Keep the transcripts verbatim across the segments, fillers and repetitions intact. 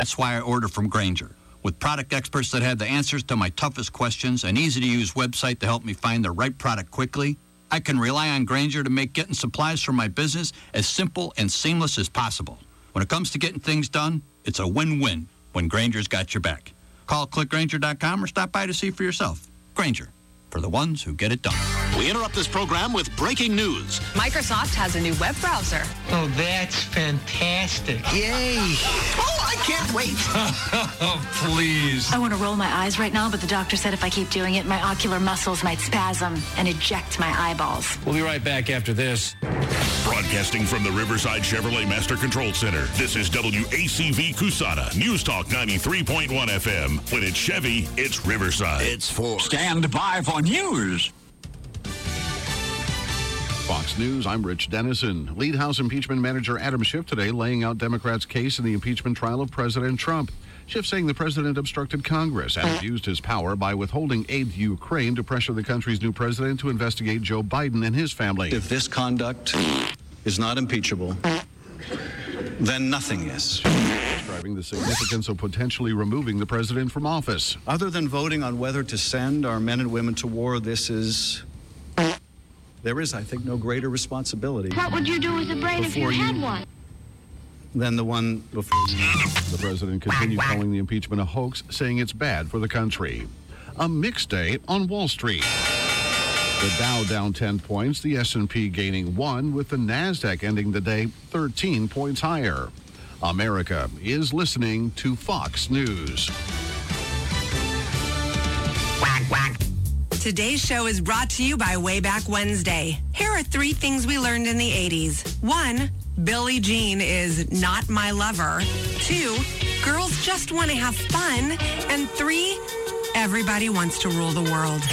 That's why I order from Grainger. With product experts that have the answers to my toughest questions, an easy-to-use website to help me find the right product quickly, I can rely on Grainger to make getting supplies for my business as simple and seamless as possible. When it comes to getting things done, it's a win-win when Grainger's got your back. Call click grainger dot com or stop by to see for yourself. Grainger, for the ones who get it done. We interrupt this program with breaking news. Microsoft has a new web browser. Oh, that's fantastic. Yay. Oh, I can't wait. Oh, please. I want to roll my eyes right now, but the doctor said if I keep doing it, my ocular muscles might spasm and eject my eyeballs. We'll be right back after this. Broadcasting from the Riverside Chevrolet Master Control Center, this is W A C V Cusana, News Talk ninety-three point one F M. When it's Chevy, it's Riverside. It's for Stand by for news. Fox News, I'm Rich Dennison. Lead House impeachment manager Adam Schiff today laying out Democrats' case in the impeachment trial of President Trump. Schiff saying the president obstructed Congress and abused his power by withholding aid to Ukraine to pressure the country's new president to investigate Joe Biden and his family. If this conduct is not impeachable, then nothing is. Describing the significance of potentially removing the president from office. Other than voting on whether to send our men and women to war, this is... There is, I think, no greater responsibility. What would you do with a brain if you had you, one? Than the one before you. The president continued calling the impeachment a hoax, saying it's bad for the country. A mixed day on Wall Street. The Dow down ten points, the S and P gaining one, with the NASDAQ ending the day thirteen points higher. America is listening to Fox News. Quack, quack. Today's show is brought to you by Wayback Wednesday. Here are three things we learned in the eighties. One, Billie Jean is not my lover. Two, girls just want to have fun. And three, everybody wants to rule the world.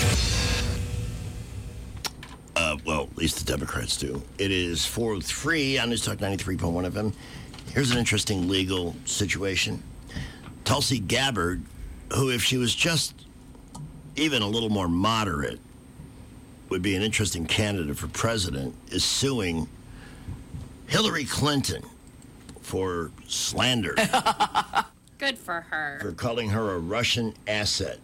Uh, well, at least the Democrats do. It is four oh three on News Talk ninety-three point one F M. Here's an interesting legal situation. Tulsi Gabbard, who, if she was just even a little more moderate, would be an interesting candidate for president, is suing Hillary Clinton for slander. Good for her. For calling her a Russian asset.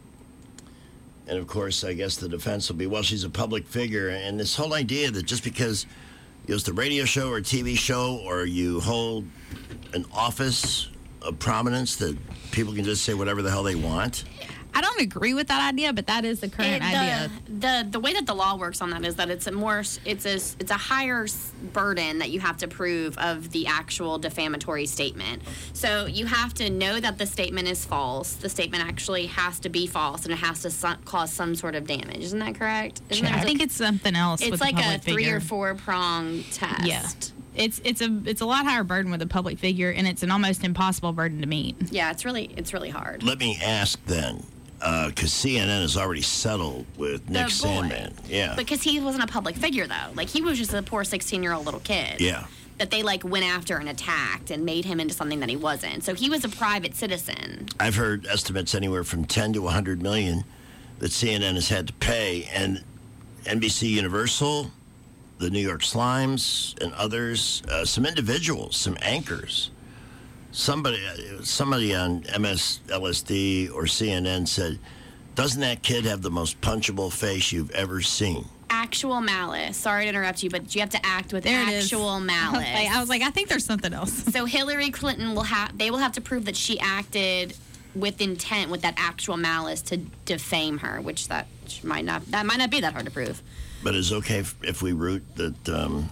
And, of course, I guess the defense will be, well, she's a public figure. And this whole idea that just because you host a radio show or a T V show or you hold an office of prominence that people can just say whatever the hell they want. I don't agree with that idea, but that is the current it, the, idea. The the way that the law works on that is that it's a more it's a it's a higher burden that you have to prove of the actual defamatory statement. So you have to know that the statement is false. The statement actually has to be false, and it has to su- cause some sort of damage. Isn't that correct? Isn't I think it's something else. It's with like a, a three figure. or four prong test. Yeah. It's it's a it's a lot higher burden with a public figure, and it's an almost impossible burden to meet. Yeah, it's really it's really hard. Let me ask then. Because uh, C N N has already settled with Nick Sandmann. Yeah. Because he wasn't a public figure, though. Like, he was just a poor sixteen-year-old little kid. Yeah. That they, like, went after and attacked and made him into something that he wasn't. So he was a private citizen. I've heard estimates anywhere from ten to one hundred million that C N N has had to pay. And N B C Universal, the New York Slimes, and others, uh, some individuals, some anchors, Somebody, somebody on M S L S D or C N N said, doesn't that kid have the most punchable face you've ever seen? Actual malice. Sorry to interrupt you, but you have to act with there actual malice. I was, like, I was like, I think there's something else. So Hillary Clinton will have, they will have to prove that she acted with intent, with that actual malice to defame her, which that might not, that might not be that hard to prove. But it's okay if, if we root that... Um,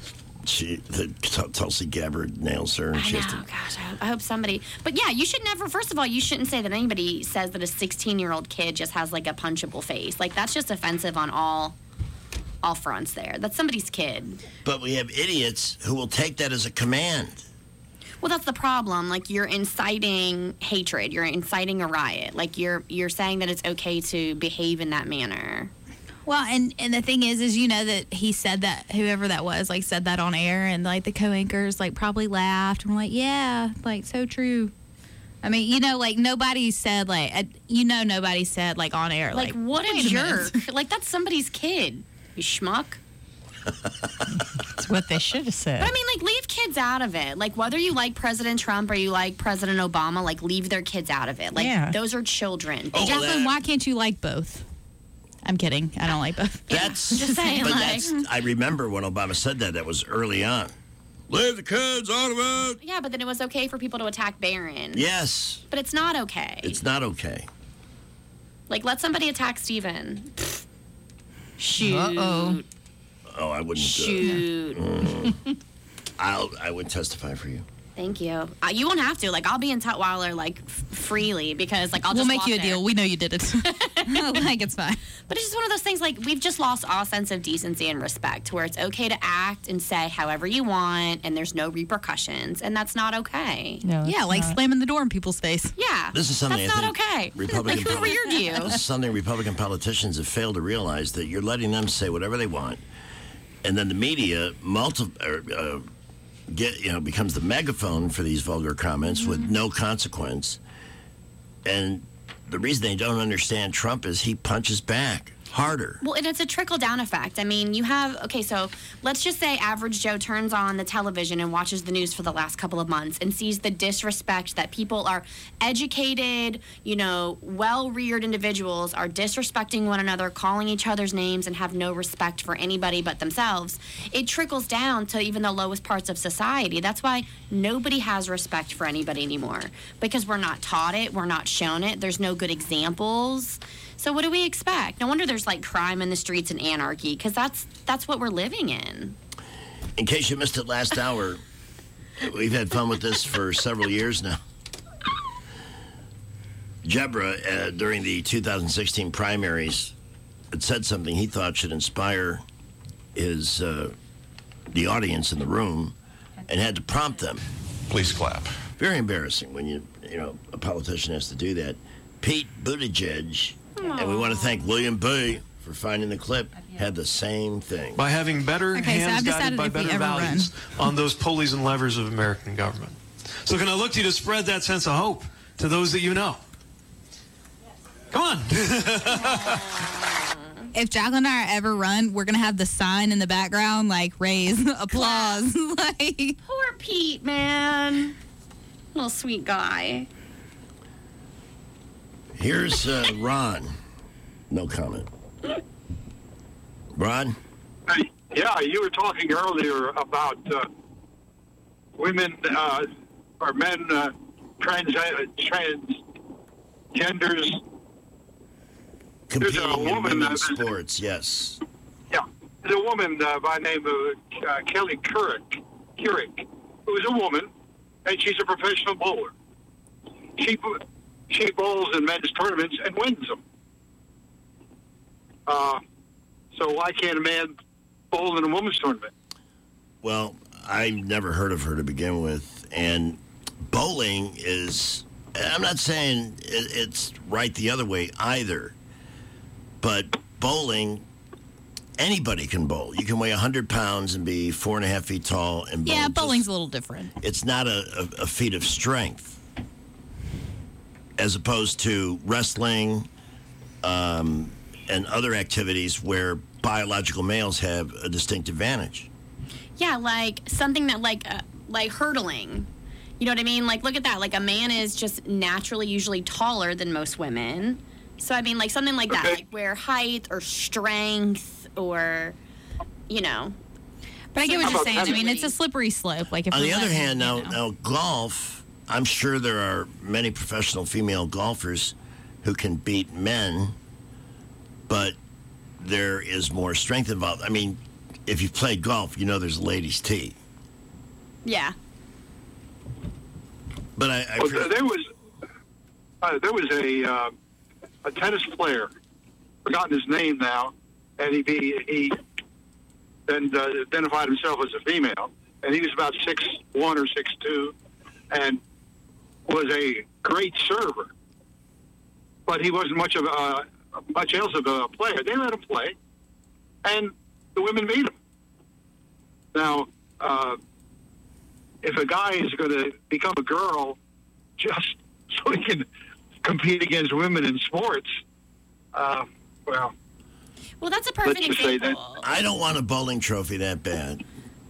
She, the, Tulsi Gabbard nails her. And I she know, has to, gosh, I hope, I hope somebody... But yeah, you should never... First of all, you shouldn't say that anybody says that a sixteen-year-old kid just has, like, a punchable face. Like, that's just offensive on all all fronts there. That's somebody's kid. But we have idiots who will take that as a command. Well, that's the problem. Like, you're inciting hatred. You're inciting a riot. Like, you're you're saying that it's okay to behave in that manner. Well, and, and the thing is, is, you know, that he said that, whoever that was, like, said that on air, and, like, the co-anchors, like, probably laughed, and were like, yeah, like, so true. I mean, you know, like, nobody said, like, uh, you know, nobody said, like, on air, like, like what a jerk. Like, that's somebody's kid, you schmuck. That's what they should have said. But I mean, like, leave kids out of it. Like, whether you like President Trump or you like President Obama, like, leave their kids out of it. Like, Yeah. those are children. Oh, Jacqueline, why can't you like both? I'm kidding. I don't like both. That's Just saying, but like- that's. I remember when Obama said that. That was early on. Leave the kids out of it. Yeah, but then it was okay for people to attack Barron. Yes, But it's not okay. it's not okay. Like, let somebody attack Steven. Shoot. Uh-oh. Oh, I wouldn't. Shoot. Uh, mm. I'll. I would testify for you. Thank you. Uh, you won't have to. Like, I'll be in Tutwiler, like, f- freely because, like, I'll We'll just make walk you a there. deal. We know you did it. Like, it's fine. But it's just one of those things, like, we've just lost all sense of decency and respect where it's okay to act and say however you want and there's no repercussions. And that's not okay. No, Yeah, it's like not. slamming the door in people's face. Yeah. This is something That's I not think okay. Republican Like, who poli- reared you? This is something Republican politicians have failed to realize, that you're letting them say whatever they want, and then the media multi- er, uh, get you know becomes the megaphone for these vulgar comments Mm-hmm. with no consequence. And the reason they don't understand Trump is he punches back harder. Well, and it's a trickle-down effect. I mean, you have, okay, so let's just say average Joe turns on the television and watches the news for the last couple of months and sees the disrespect that people are educated, you know, well-reared individuals are disrespecting one another, calling each other's names, and have no respect for anybody but themselves. It trickles down to even the lowest parts of society. That's why nobody has respect for anybody anymore, because we're not taught it, we're not shown it, there's no good examples. So what do we expect? No wonder there's like crime in the streets and anarchy, because that's that's what we're living in. In case you missed it last hour, we've had fun with this for several years now. Jebra, uh, during the two thousand sixteen primaries, had said something he thought should inspire his uh, the audience in the room, and had to prompt them. Please clap. Very embarrassing when you you know a politician has to do that. Pete Buttigieg, and we want to thank William B. for finding the clip, had the same thing. By having better Okay, so hands I've guided decided by if we better ever values on those pulleys and levers of American government. So can I look to you to spread that sense of hope to those that you know? Come on. If Jacqueline and I ever run, we're going to have the sign in the background, like, raise, applause. Like, Poor Pete, man. Little sweet guy. Here's uh, Ron. No comment. Ron? Yeah, you were talking earlier about uh, women uh, or men uh, trans uh, transgenders. Competing There's a in woman women's that- sports, yes. Yeah, there's a woman uh, by the name of uh, Kelly Couric, Couric, who's a woman, and she's a professional bowler. She she bowls in men's tournaments and wins them. Uh, so why can't a man bowl in a women's tournament? Well, I never heard of her to begin with, and bowling is, I'm not saying it, it's right the other way either, but bowling, anybody can bowl. You can weigh one hundred pounds and be four and a half feet tall and bowl. yeah, just- bowling's a little different. It's not a, a, a feat of strength, as opposed to wrestling um, and other activities where biological males have a distinct advantage. Yeah, like something that like uh, like hurdling. You know what I mean? Like, look at that. Like, a man is just naturally usually taller than most women. So, I mean, like, something like that, like where height or strength or, you know. But I get what How you're about saying. I mean, tennis? it's a slippery slope. Like, if On we're the other letting- hand, now, you know. now golf, I'm sure there are many professional female golfers who can beat men, but there is more strength involved. I mean, if you've played golf, you know there's a ladies' tee. Yeah. But I, I Well, th- there was uh, there was a uh, a tennis player, forgotten his name now, and he he, he then uh, identified himself as a female, and he was about six one or six two, and was a great server, but he wasn't much of a much else of a player. They let him play, and the women beat him. Now, uh, if a guy is going to become a girl just so he can compete against women in sports, uh, well, Well, that's a perfect Let's just say that. example. I don't want a bowling trophy that bad.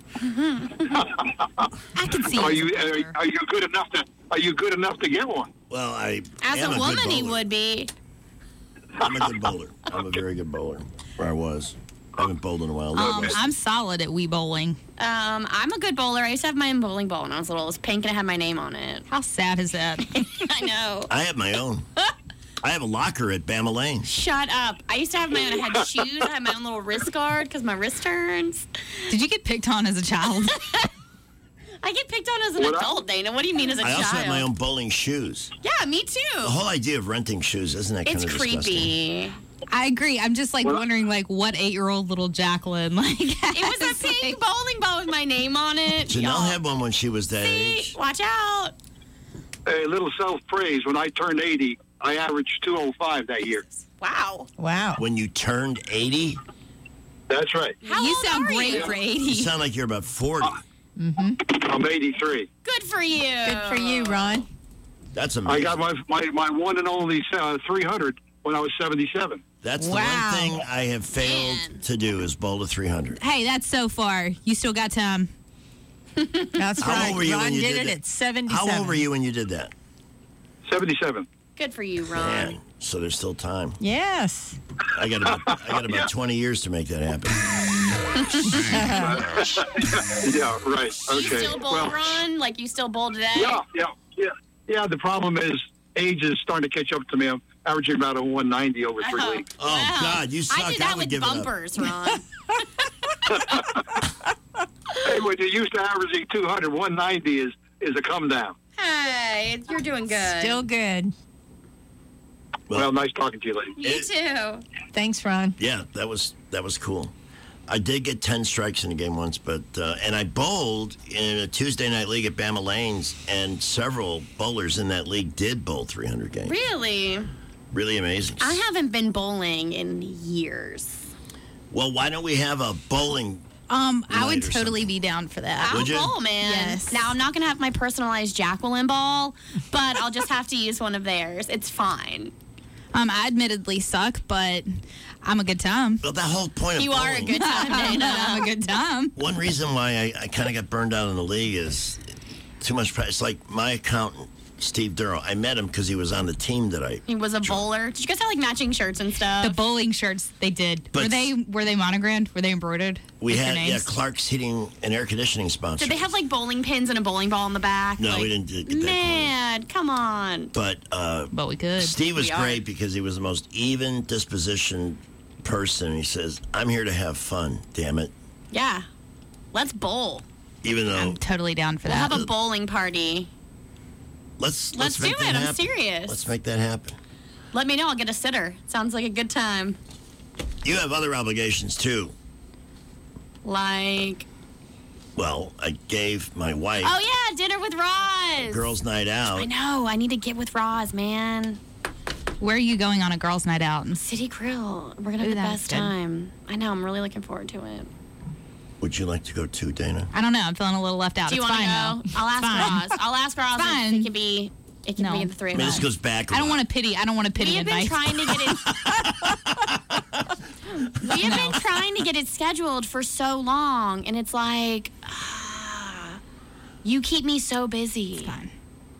I can see. Are it. you are, are you good enough to Are you good enough to get one? Well, I As am a a woman, good he bowler. would be. I'm a good bowler. I'm a very good bowler. Or I was. I haven't bowled in a while. Um, I'm solid at Wii Bowling. Um, I'm a good bowler. I used to have my own bowling ball when I was little. It was pink and it had my name on it. How sad is that? I know. I have my own. I have a locker at Bama Lane. Shut up. I used to have my own. I had shoes. I had my own little wrist guard because my wrist turns. Did you get picked on as a child? I get picked on as an What I- adult, Dana. What do you mean as a I child? also have my own bowling shoes. Yeah, me too. The whole idea of renting shoes, isn't that It's kind of disgusting? creepy. I agree. I'm just like Well- wondering, like, what eight-year-old little Jacqueline, like, It was a pink bowling ball with my name on it. Janelle Y'all. had one when she was that See? age. Watch out. A little self-praise. When I turned eighty, I averaged two oh five that year. Wow. Wow. When you turned eighty, That's right. How you old sound are great you? for you eighty. sound like you're about forty. I'm eighty-three. Good for you. Good for you, Ron. That's I amazing. got my my, my one and only uh, three hundred when I was seventy-seven. That's the Wow. one thing I have failed Man. to do is bowl to three hundred. Hey, that's so far. You still got time. That's How right. old were you Ron when you did, did it that? at seventy-seven. How old were you when you did that? seventy-seven. Good for you, Ron. Man, so there's still time. Yes. I got about I got about twenty years to make that happen. Yeah, right. You Okay. still bowl, Well, Ron? Like you still bowl today? yeah, yeah, yeah, yeah. The problem is age is starting to catch up to me. I'm averaging about a one ninety over three Oh, weeks. Oh, wow. God, you suck. I do I that would with give it up. bumpers, Ron. Hey, when you're used to averaging two hundred, one ninety is is a come down. Hey, you're doing good. Still good. Well, Well, nice talking to you, lady. You too. Thanks, Ron. Yeah, that was that was cool. I did get ten strikes in a game once, but uh, and I bowled in a Tuesday night league at Bama Lanes, and several bowlers in that league did bowl three hundred games. Really? Really amazing. I haven't been bowling in years. Well, why don't we have a bowling? Um, I would Night or totally something. be down for that. I'll Would you? bowl, man. Yes. Now, I'm not going to have my personalized Jacqueline ball, but I'll just have to use one of theirs. It's fine. Um, I admittedly suck, but I'm a good time. Well, the whole point of You bowling. are a good time, Dana. I'm a good time. One reason why I, I kind of got burned out in the league is too much practice. Like my accountant, Steve Durrow, I met him because he was on the team that I. He was a bowler. Did you guys have like matching shirts and stuff? The bowling shirts they did. But- were they were they monogrammed? Were they embroidered? We with their had yeah names? Clark's Heating and Air Conditioning sponsor. Did they have like bowling pins and a bowling ball in the back? No, Like, we didn't get that Man, come on. But uh, But we could. Steve was We are. great because he was the most even dispositioned person. He says, "I'm here to have fun. Damn it." Yeah. Let's bowl. Even though I'm totally down for We'll that. have a bowling party. let's Let's make do that it. I'm happen. serious. Let's make that happen. Let me know. I'll get a sitter. Sounds like a good time. You have other obligations too. Like, Well, I gave my wife oh yeah, dinner with Roz. girls' night out. I know. I need to get with Roz, man. Where are you going on a girls' night out? City Grill. We're gonna Ooh, have the that's best good. time. I know. I'm really looking forward to it. Would you like to go too, Dana? I don't know. I'm feeling a little left out. Do you it's want to fine go? though. I'll ask It's fine. Roz. I'll ask Roz if Fine. it can be. It can No. be the three I of mean, us. this goes back. a I don't while. want to pity. I don't want to pity We have been advice. trying to get it. We have been trying to get it scheduled for so long, and it's like, ah, you keep me so busy. It's fine.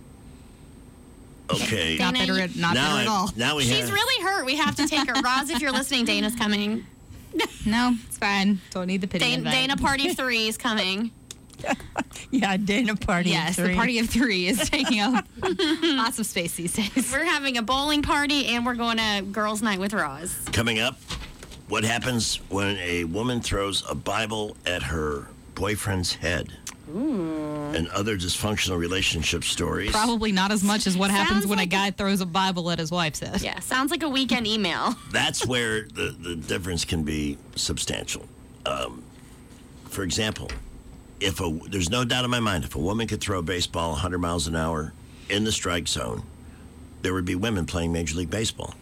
Okay. Not Dana, better, at, not now, better at I- all. now we She's have. really hurt. We have to take her. Roz, if you're listening, Dana's coming. No, it's fine. Don't need the pity Dana, advice. Dana Party Three is coming. Yeah, Dana party. of Yes, three. the party of three is taking up lots of space these days. We're having a bowling party, and we're going to girls' night with Roz. Coming up, what happens when a woman throws a Bible at her boyfriend's head? And other dysfunctional relationship stories. Probably not as much as what happens Sounds when like a guy throws a Bible at his wife's head. Yeah, sounds like a weekend email. That's where the, the difference can be substantial. Um, for example, if a there's no doubt in my mind, if a woman could throw a baseball one hundred miles an hour in the strike zone, there would be women playing Major League Baseball.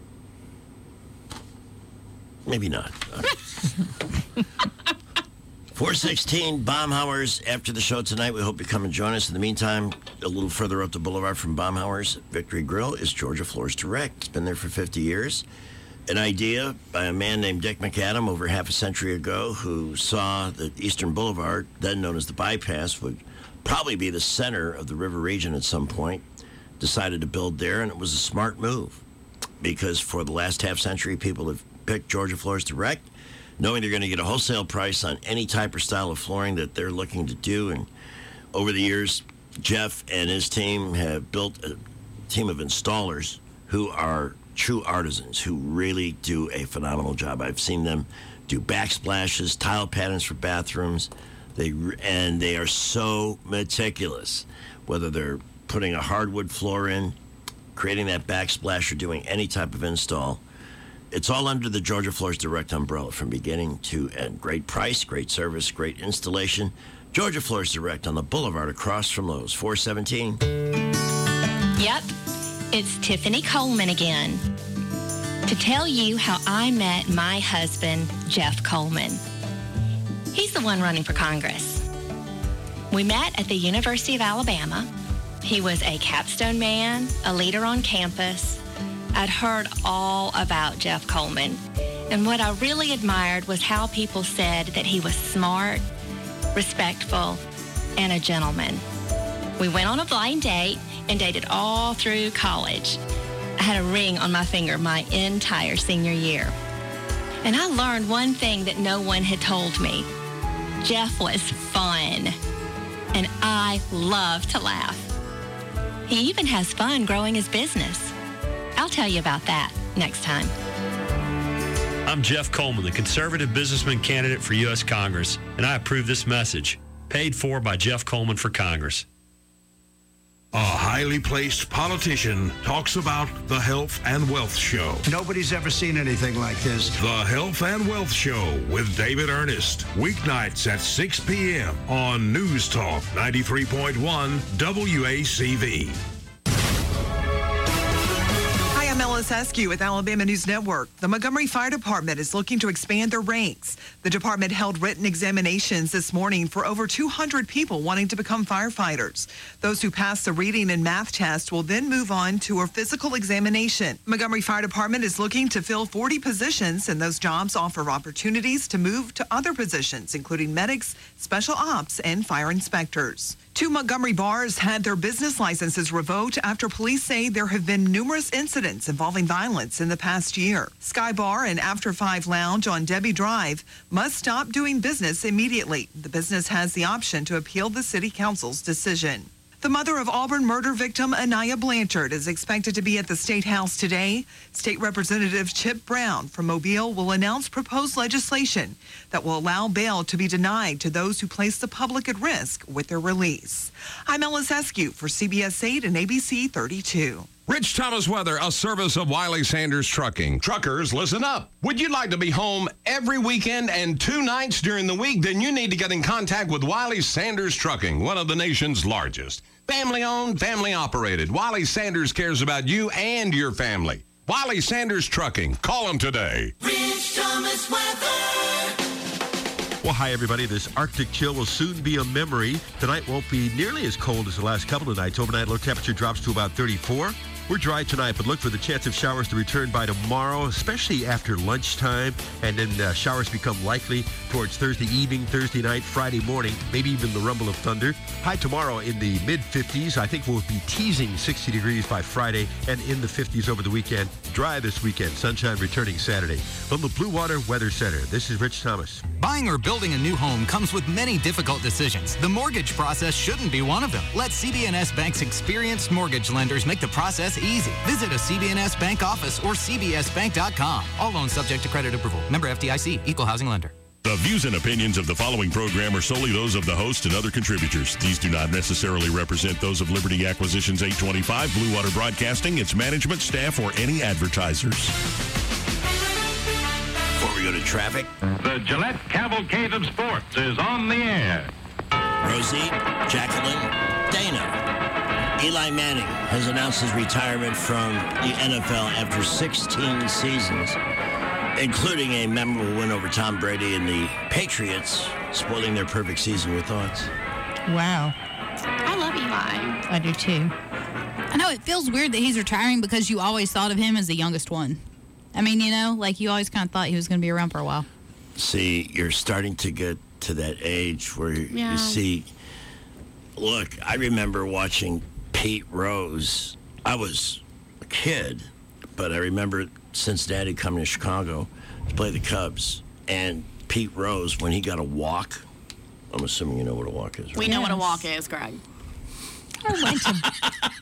Maybe not. Uh, four sixteen, Baumhauer's after the show tonight. We hope you come and join us. In the meantime, a little further up the boulevard from Baumhauer's Victory Grill is Georgia Floors Direct. It's been there for fifty years. An idea by a man named Dick McAdam over half a century ago who saw that Eastern Boulevard, then known as the Bypass, would probably be the center of the river region at some point. Decided to build there, and it was a smart move because for the last half century, people have picked Georgia Floors Direct, knowing they're going to get a wholesale price on any type or style of flooring that they're looking to do. And over the years, Jeff and his team have built a team of installers who are true artisans who really do a phenomenal job. I've seen them do backsplashes, tile patterns for bathrooms. They and they are so meticulous, whether they're putting a hardwood floor in, creating that backsplash, or doing any type of install. It's all under the Georgia Floors Direct umbrella from beginning to end. Great price, great service, great installation. Georgia Floors Direct on the boulevard across from Lowe's, four seventeen. Yep, it's Tiffany Coleman again to tell you how I met my husband, Jeff Coleman. He's the one running for Congress. We met at the University of Alabama. He was a capstone man, a leader on campus. I'd heard all about Jeff Coleman, and what I really admired was how people said that he was smart, respectful, and a gentleman. We went on a blind date and dated all through college. I had a ring on my finger my entire senior year. And I learned one thing that no one had told me. Jeff was fun, and I love to laugh. He even has fun growing his business. I'll tell you about that next time. I'm Jeff Coleman, the conservative businessman candidate for U S Congress, and I approve this message. Paid for by Jeff Coleman for Congress. A highly placed politician talks about the Health and Wealth Show. Nobody's ever seen anything like this. The Health and Wealth Show with David Ernest. Weeknights at six p.m. on News Talk ninety-three point one W A C V. I'm Ellis Eskew with Alabama News Network. The Montgomery Fire Department is looking to expand their ranks. The department held written examinations this morning for over two hundred people wanting to become firefighters. Those who pass the reading and math test will then move on to a physical examination. Montgomery Fire Department is looking to fill forty positions, and those jobs offer opportunities to move to other positions, including medics, special ops, and fire inspectors. Two Montgomery bars had their business licenses revoked after police say there have been numerous incidents involving violence in the past year. Sky Bar and After Five Lounge on Debbie Drive must stop doing business immediately. The business has the option to appeal the city council's decision. The mother of Auburn murder victim Anaya Blanchard is expected to be at the State House today. State Representative Chip Brown from Mobile will announce proposed legislation that will allow bail to be denied to those who place the public at risk with their release. I'm Ellis Eskew for C B S eight and A B C thirty-two. Rich Thomas Weather, a service of Wiley Sanders Trucking. Truckers, listen up. Would you like to be home every weekend and two nights during the week? Then you need to get in contact with Wiley Sanders Trucking, one of the nation's largest. Family-owned, family-operated. Wiley Sanders cares about you and your family. Wiley Sanders Trucking. Call them today. Rich Thomas Weather. Well, hi, everybody. This Arctic chill will soon be a memory. Tonight won't be nearly as cold as the last couple of nights. Overnight low temperature drops to about thirty-four. We're dry tonight, but look for the chance of showers to return by tomorrow, especially after lunchtime. And then uh, showers become likely towards Thursday evening, Thursday night, Friday morning, maybe even the rumble of thunder. High tomorrow in the mid fifties. I think we'll be teasing sixty degrees by Friday and in the fifties over the weekend. Dry this weekend. Sunshine returning Saturday. From the Blue Water Weather Center, this is Rich Thomas. Buying or building a new home comes with many difficult decisions. The mortgage process shouldn't be one of them. Let C B N S Bank's experienced mortgage lenders make the process easy. Visit a C B N S Bank office or C B S bank dot com. All loans subject to credit approval. Member F D I C. Equal housing lender. The views and opinions of the following program are solely those of the host and other contributors. These do not necessarily represent those of Liberty Acquisitions eight twenty-five, Blue Water Broadcasting, its management, staff, or any advertisers. Before we go to traffic, the Gillette Cavalcade of Sports is on the air. Rosie, Jacqueline, Dana. Eli Manning has announced his retirement from the N F L after sixteen seasons. including a memorable win over Tom Brady and the Patriots, spoiling their perfect season. Your thoughts? Wow. I love Eli. I do too. I know it feels weird that he's retiring because you always thought of him as the youngest one. I mean, you know, like you always kind of thought he was going to be around for a while. See, you're starting to get to that age where Yeah. you see. Look, I remember watching Pete Rose. I was a kid, but I remember Cincinnati coming to Chicago to play the Cubs. And Pete Rose, when he got a walk, I'm assuming you know what a walk is, right? We know what a walk is, Greg. I went to,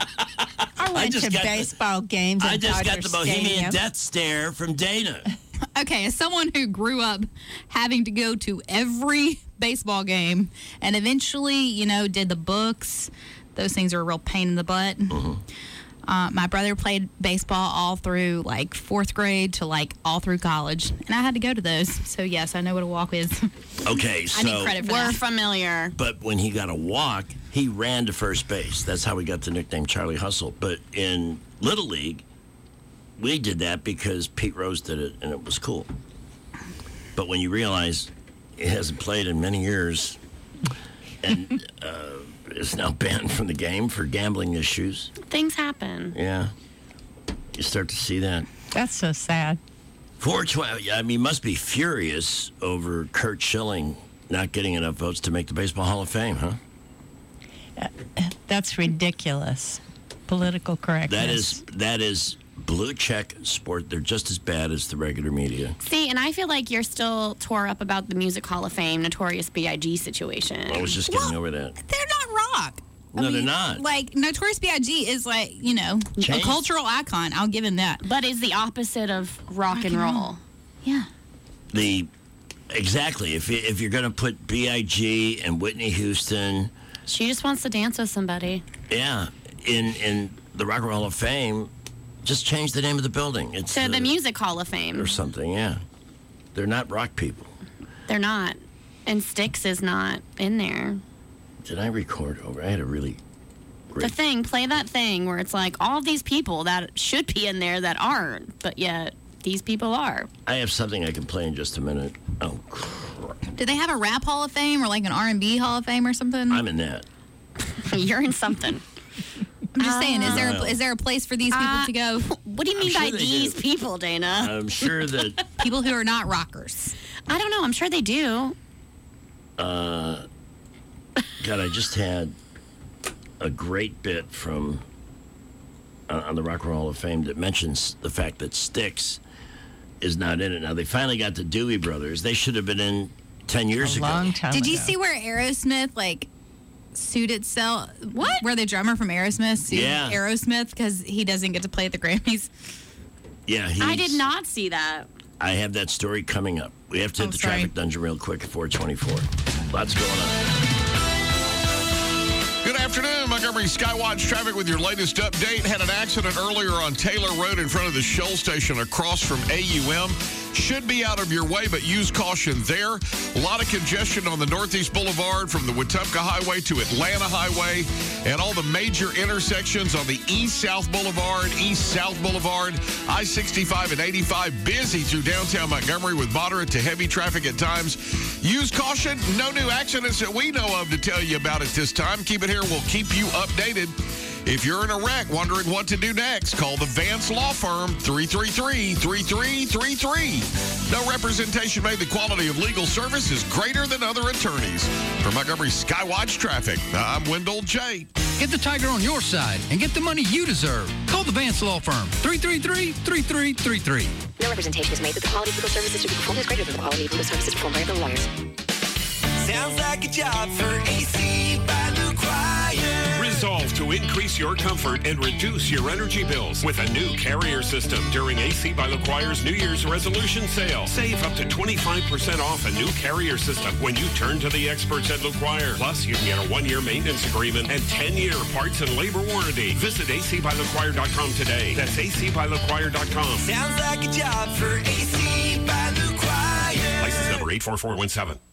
I went just to got the- baseball games at I just got Dodger the Bohemian Stadium. death stare from Dana. Okay, as someone who grew up having to go to every baseball game and eventually, you know, did the books, those things are a real pain in the butt. Uh, my brother played baseball all through like fourth grade to like all through college, and I had to go to those. So yes, I know what a walk is. Okay, so I need credit for We're that. familiar. But when he got a walk, he ran to first base. That's how we got the nickname Charlie Hustle. But in Little League, we did that because Pete Rose did it, and it was cool. But when you realize he hasn't played in many years and uh, is now banned from the game for gambling issues, Things happen. yeah, you start to see that. That's so sad. four twelve, I mean, must be furious over Kurt Schilling not getting enough votes to make the Baseball Hall of Fame, huh? That's ridiculous. Political correctness. That is that is blue check sport. They're just as bad as the regular media. See, and I feel like you're still tore up about the Music Hall of Fame Notorious B I G situation. I was just getting over that. They're not rock. No, they're not. Like, Notorious B I G is like, you know, Change. a cultural icon. I'll give him that. But is the opposite of rock, and roll. Yeah. The exactly. If you, if you're going to put B I G and Whitney Houston, She just wants to dance with somebody. yeah, in in the Rock and Roll Hall of Fame, just change the name of the building. It's To the uh, Music Hall of Fame. or something. Yeah, they're not rock people. They're not. And Styx is not in there. Did I record over? I had a really The great. thing, play that thing where it's like all these people that should be in there that aren't, but yet these people are. I have something I can play in just a minute. Oh, crap. Do they have a rap Hall of Fame or like an R and B Hall of Fame or something? I'm in that. You're in something. I'm just saying, is there Uh, a, is there a place for these people Uh, to go? What do you I'm mean sure by they these do. people, Dana? I'm sure that. People who are not rockers. I don't know. I'm sure they do. Uh, God, I just had a great bit from uh, on the Rock and Roll Hall of Fame that mentions the fact that Styx is not in it. Now, they finally got the Dewey Brothers. They should have been in ten years A ago. long time Did you ago. see where Aerosmith like sued itself? What? Where the drummer from Aerosmith sued Yeah. Aerosmith because he doesn't get to play at the Grammys? Yeah, he's, I did not see that. I have that story coming up. We have to hit Oh, the sorry. traffic dungeon real quick at four twenty-four. Lots going on. Good afternoon, Montgomery Skywatch traffic with your latest update. Had an accident earlier on Taylor Road in front of the Shell station across from A U M. Should be out of your way, but use caution there. A lot of congestion on the Northeast Boulevard from the Wetumpka Highway to Atlanta Highway and all the major intersections on the East-South Boulevard, East-South Boulevard, I sixty-five and eighty-five. Busy through downtown Montgomery with moderate to heavy traffic at times. Use caution. No new accidents that we know of to tell you about at this time. Keep it here. We'll keep you updated. If you're in a wreck wondering what to do next, call the Vance Law Firm, three three three, three three three three. No representation made. The quality of legal service is greater than other attorneys. For Montgomery Skywatch Traffic, I'm Wendell J. Get the tiger on your side and get the money you deserve. Call the Vance Law Firm, three three three, three three three three. No representation is made that the quality of legal services to be performed is greater than the quality of legal services performed by other lawyers. Sounds like a job for A C by Luke Wire. Resolve to increase your comfort and reduce your energy bills with a new carrier system during A C by LaQuire's New Year's resolution sale. Save up to twenty-five percent off a new carrier system when you turn to the experts at LaQuire. Plus, you can get a one-year maintenance agreement and ten-year parts and labor warranty. Visit A C by LaQuire dot com today. That's A C by LaQuire dot com. Sounds like a job for A C by Luke Wire. License number eight four four one seven.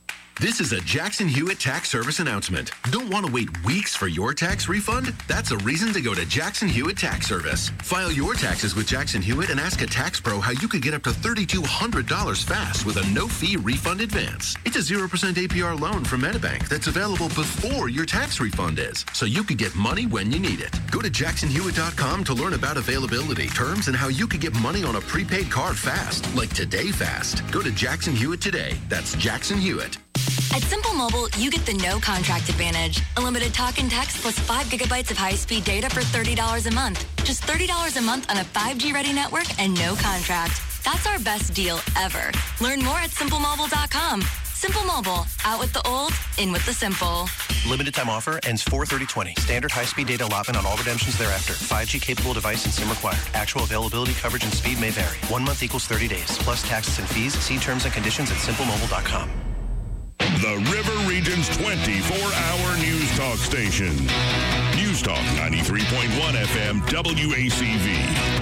This is a Jackson Hewitt Tax Service announcement. Don't want to wait weeks for your tax refund? That's a reason to go to Jackson Hewitt Tax Service. File your taxes with Jackson Hewitt and ask a tax pro how you could get up to three thousand two hundred dollars fast with a no-fee refund advance. It's a zero percent A P R loan from MetaBank that's available before your tax refund is, so you could get money when you need it. Go to jackson hewitt dot com to learn about availability, terms, and how you could get money on a prepaid card fast, like Today Fast. Go to Jackson Hewitt today. That's Jackson Hewitt. At Simple Mobile, you get the no contract advantage. Unlimited talk and text plus five gigabytes of high-speed data for thirty dollars a month. Just thirty dollars a month on a five G ready network and no contract. That's our best deal ever. Learn more at simple mobile dot com. Simple Mobile. Out with the old, in with the simple. Limited time offer ends four thirty twenty. Standard high-speed data allotment on all redemptions thereafter. five G capable device and SIM required. Actual availability, coverage, and speed may vary. One month equals thirty days. Plus taxes and fees. See terms and conditions at simple mobile dot com. The River Region's twenty-four hour news talk station. News Talk ninety-three point one F M W A C V.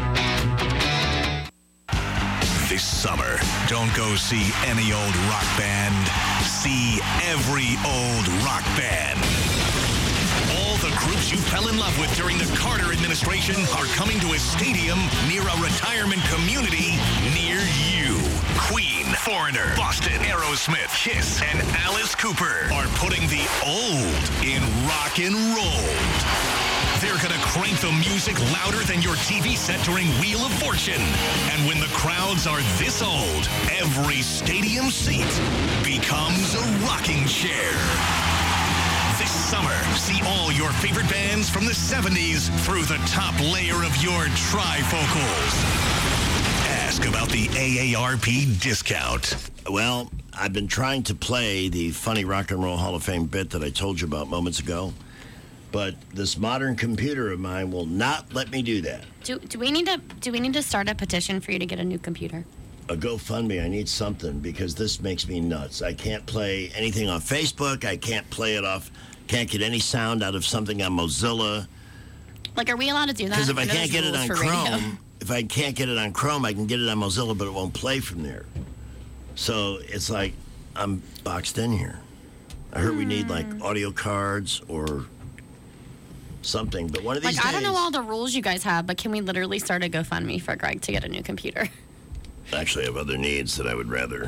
This summer, don't go see any old rock band. See every old rock band. All the groups you fell in love with during the Carter administration are coming to a stadium near a retirement community near you. Queen, Foreigner, Boston, Aerosmith, Kiss, and Alice Cooper are putting the old in rock and roll. They're going to crank the music louder than your T V set during Wheel of Fortune. And when the crowds are this old, every stadium seat becomes a rocking chair. This summer, see all your favorite bands from the seventies through the top layer of your trifocals. Ask about the A A R P discount. Well, I've been trying to play the funny Rock and Roll Hall of Fame bit that I told you about moments ago, but this modern computer of mine will not let me do that. Do, do we need to do we need to start a petition for you to get a new computer? A GoFundMe. I need something because this makes me nuts. I can't play anything on Facebook. I can't play it off. Can't get any sound out of something on Mozilla. Like, are we allowed to do that? Because if I, I know can't get there's it on rules for Chrome, radio. if I can't get it on Chrome, I can get it on Mozilla, but it won't play from there. So it's like I'm boxed in here. I heard we need like audio cards or something, but one of these Like, days. I don't know all the rules you guys have, but can we literally start a GoFundMe for Greg to get a new computer? Actually, I have other needs that I would rather.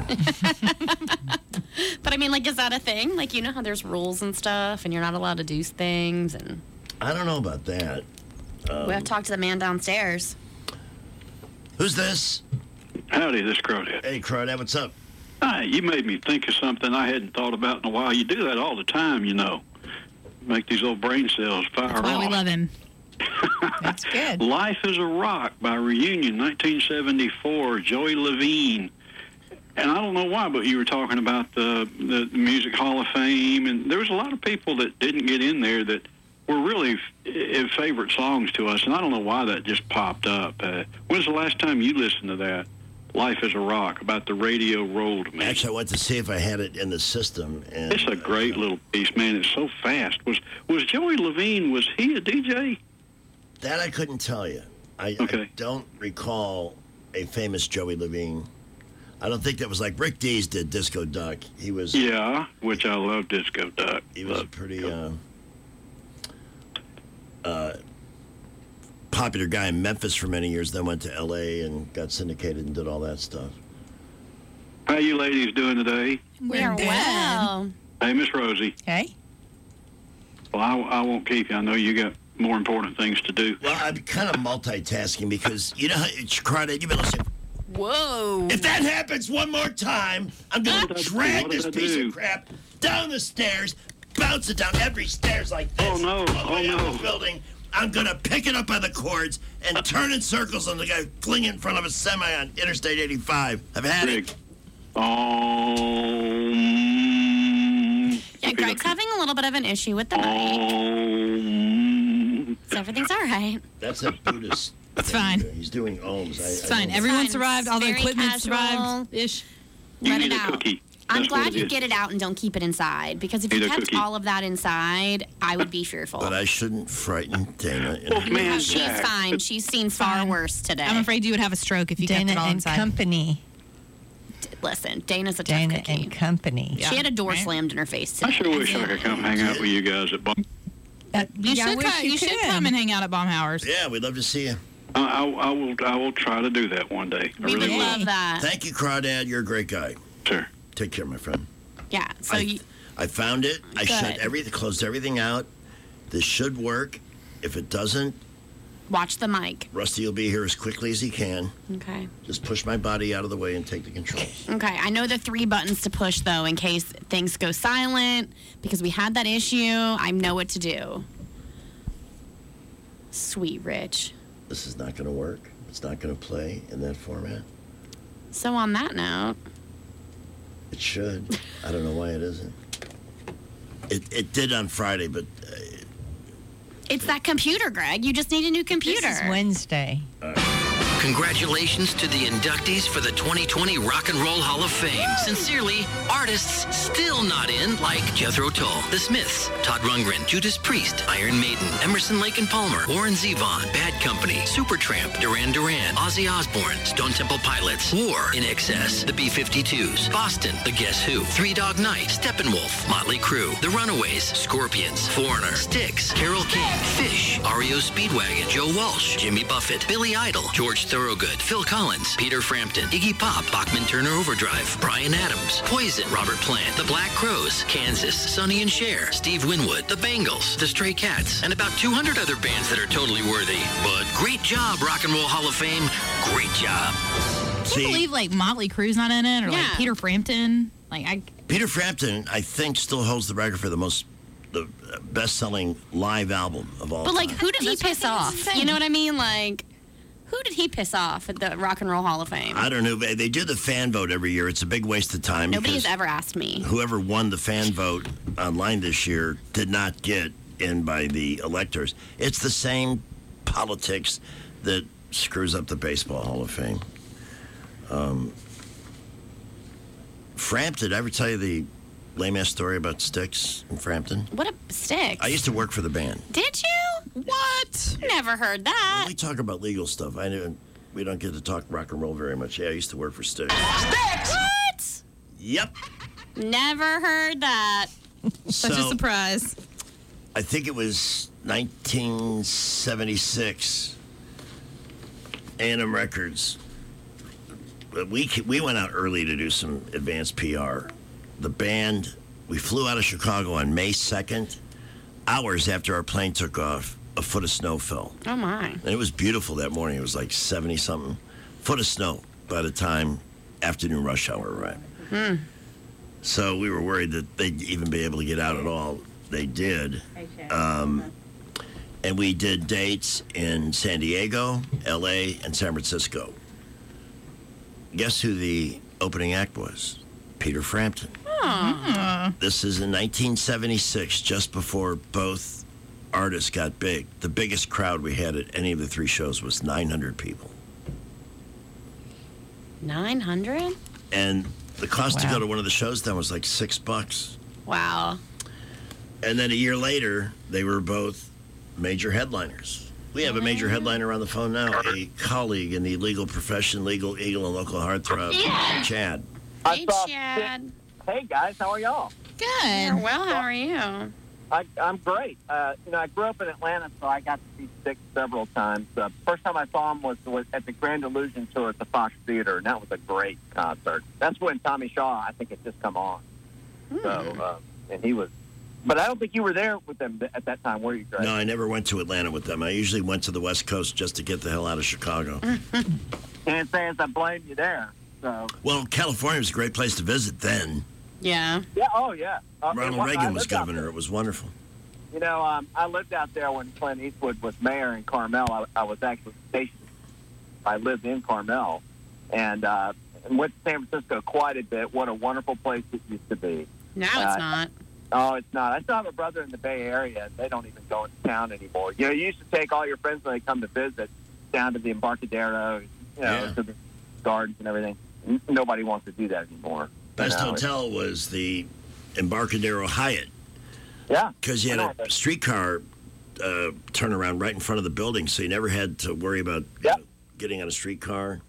But I mean, like, is that a thing? Like, you know how there's rules and stuff, and you're not allowed to do things, and I don't know about that. Um, we have to talk to the man downstairs. Who's this? Howdy, this is Crawdad. Hey, Crawdad, what's up? Hi, you made me think of something I hadn't thought about in a while. You do that all the time, you know. Make these old brain cells fire That's why off. we love him. That's good. Life is a Rock by Reunion, nineteen seventy-four, Joey Levine. And I don't know why, but you were talking about the, the Music Hall of Fame, and there was a lot of people that didn't get in there that were really f- favorite songs to us, and I don't know why that just popped up. Uh, when's the last time you listened to that? Life is a Rock, about the radio rolled me. Actually, I went to see if I had it in the system. And, It's a great little piece, man. It's so fast. Was was Joey Levine, was he a D J? That I couldn't tell you. I, Okay. I don't recall a famous Joey Levine. I don't think that was like Rick Dees did Disco Duck. He was. Yeah, which I love Disco Duck. He was a pretty uh, uh, popular guy in Memphis for many years, then went to L A and got syndicated and did all that stuff. How you ladies doing today? We are well. Hey, Miss Rosie. Hey. Well, I, I won't keep you. I know you got more important things to do. Well, I'm kind of multitasking because, you know, it's Crawdad, you've been listening. Whoa. If that happens one more time, I'm going What to did I do? drag What did this I piece do? of crap down the stairs, bounce it down every stairs like this. Oh, no. all the way Oh, out no. the building. I'm going to pick it up by the cords and turn in circles on the guy flinging in front of a semi on Interstate eighty-five. I've had Big. it. Um, Yeah, Greg's having a little bit of an issue with the mic. um, So everything's all right. That's a Buddhist. It's thing. fine. He's doing ohms. I, It's I fine. don't- Everyone fine. survived. All the Very equipment casual. survived ish. you Let need it a out. cookie. I'm That's what glad it you is. get it out and don't keep it inside, because if Need you a kept cookie. all of that inside, I would be fearful. But I shouldn't frighten Dana. Well, man, She's Jack. fine. She's seen far worse today. I'm afraid you would have a stroke if you kept Dana it all and inside. Company. listen, Dana's a tough Dana cookie. and Company. She had a door slammed in her face today. I sure wish I could come hang out with you guys at Bomb. Uh, You yeah, I should, wish co- you you should could. come and hang out at Baumhauer's. Yeah, we'd love to see you. I, I, I will. I will try to do that one day. I We really would will. love that. Thank you, Crawdad. You're a great guy. Sure. Take care, my friend. Yeah. So I, you, I found it. I shut Good. everything, closed everything out. This should work. If it doesn't, watch the mic. Rusty will be here as quickly as he can. Okay. Just push my body out of the way and take the controls. Okay. I know the three buttons to push though, in case things go silent, because we had that issue. I know what to do. Sweet Rich. This is not going to work. It's not going to play in that format. So on that note, It should. I don't know why it isn't. It it did on Friday, but uh, it's that computer, Greg. You just need a new computer. This is Wednesday. Congratulations to the inductees for the twenty twenty Rock and Roll Hall of Fame. Sincerely, artists still not in, like Jethro Tull, The Smiths, Todd Rundgren, Judas Priest, Iron Maiden, Emerson, Lake and Palmer, Warren Zevon, Bad Company, Supertramp, Duran Duran, Ozzy Osbourne, Stone Temple Pilots, War, In Excess, The B fifty-twos, Boston, The Guess Who, Three Dog Night, Steppenwolf, Motley Crue, The Runaways, Scorpions, Foreigner, Styx, Carole King, Fish, R E O Speedwagon, Joe Walsh, Jimmy Buffett, Billy Idol, George Thorogood, Phil Collins, Peter Frampton, Iggy Pop, Bachman Turner Overdrive, Bryan Adams, Poison, Robert Plant, The Black Crowes, Kansas, Sonny and Cher, Steve Winwood, The Bangles, The Stray Cats, and about two hundred other bands that are totally worthy. But great job, Rock and Roll Hall of Fame. Great job. I can't believe like Motley Crue's not in it, or like Peter Frampton. Like I, Peter Frampton, I think, still holds the record for the most, the best-selling live album of all But time. like, who did he That's what I piss think is off? insane. You know what I mean? Like, who did he piss off at the Rock and Roll Hall of Fame? I don't know. They they do the fan vote every year. It's a big waste of time. Nobody because has ever asked me. Whoever won the fan vote online this year did not get in by the electors. It's the same politics that screws up the Baseball Hall of Fame. Um, Frampton, did I ever tell you the lame-ass story about Styx in Frampton? What a stick. I used to work for the band. Did you? What? Never heard that. We talk about legal stuff. I didn't. We don't get to talk rock and roll very much. Yeah, I used to work for Styx. What? Yep. Never heard that. such a So- surprise. I think it was nineteen seventy-six. A and M Records. But We we went out early to do some advanced P R. The band, we flew out of Chicago on May second. Hours after our plane took off, a foot of snow fell. Oh my. And it was beautiful that morning. It was like seventy something. Foot of snow by the time afternoon rush hour arrived. Hmm. So we were worried that they'd even be able to get out at all. They did. Um, and we did dates in San Diego, L A, and San Francisco. Guess who the opening act was? Peter Frampton. Oh. This is in nineteen seventy-six, just before both artists got big. The biggest crowd we had at any of the three shows was nine hundred people. nine hundred? And the cost to Wow. go to one of the shows then was like six bucks. Wow. And then a year later, they were both major headliners. We have a major headliner on the phone now, a colleague in the legal profession, Legal Eagle and Local Heartthrob, Chad. Hey, Chad. Hey guys, how are y'all? Good. We're well, how are you? I, I'm great. Uh, you know, I grew up in Atlanta, so I got to see Styx several times. The uh, first time I saw him was, was at the Grand Illusion tour at the Fox Theater, and that was a great concert. That's when Tommy Shaw, I think, had just come on. So, uh, and he was. But I don't think you were there with them at that time, were you, Greg? No, I never went to Atlanta with them. I usually went to the West Coast just to get the hell out of Chicago. Can't say as I blame you there. So. Well, California was a great place to visit then. Yeah. Yeah. Oh, yeah. Uh, Ronald it wa- I Reagan was lived out governor. there. It was wonderful. You know, um, I lived out there when Clint Eastwood was mayor in Carmel. I, I was actually stationed. I lived in Carmel, and, uh, and went to San Francisco quite a bit. What a wonderful place it used to be. Now Uh, it's not. Oh, it's not. I still have a brother in the Bay Area. They don't even go into town anymore. You know, you used to take all your friends when they come to visit down to the Embarcadero, you know, Yeah. to the gardens and everything. N- Nobody wants to do that anymore. Best You know, hotel was the Embarcadero Hyatt. Yeah. Because you had I know. a streetcar uh, turnaround right in front of the building, so you never had to worry about you know, getting on a streetcar.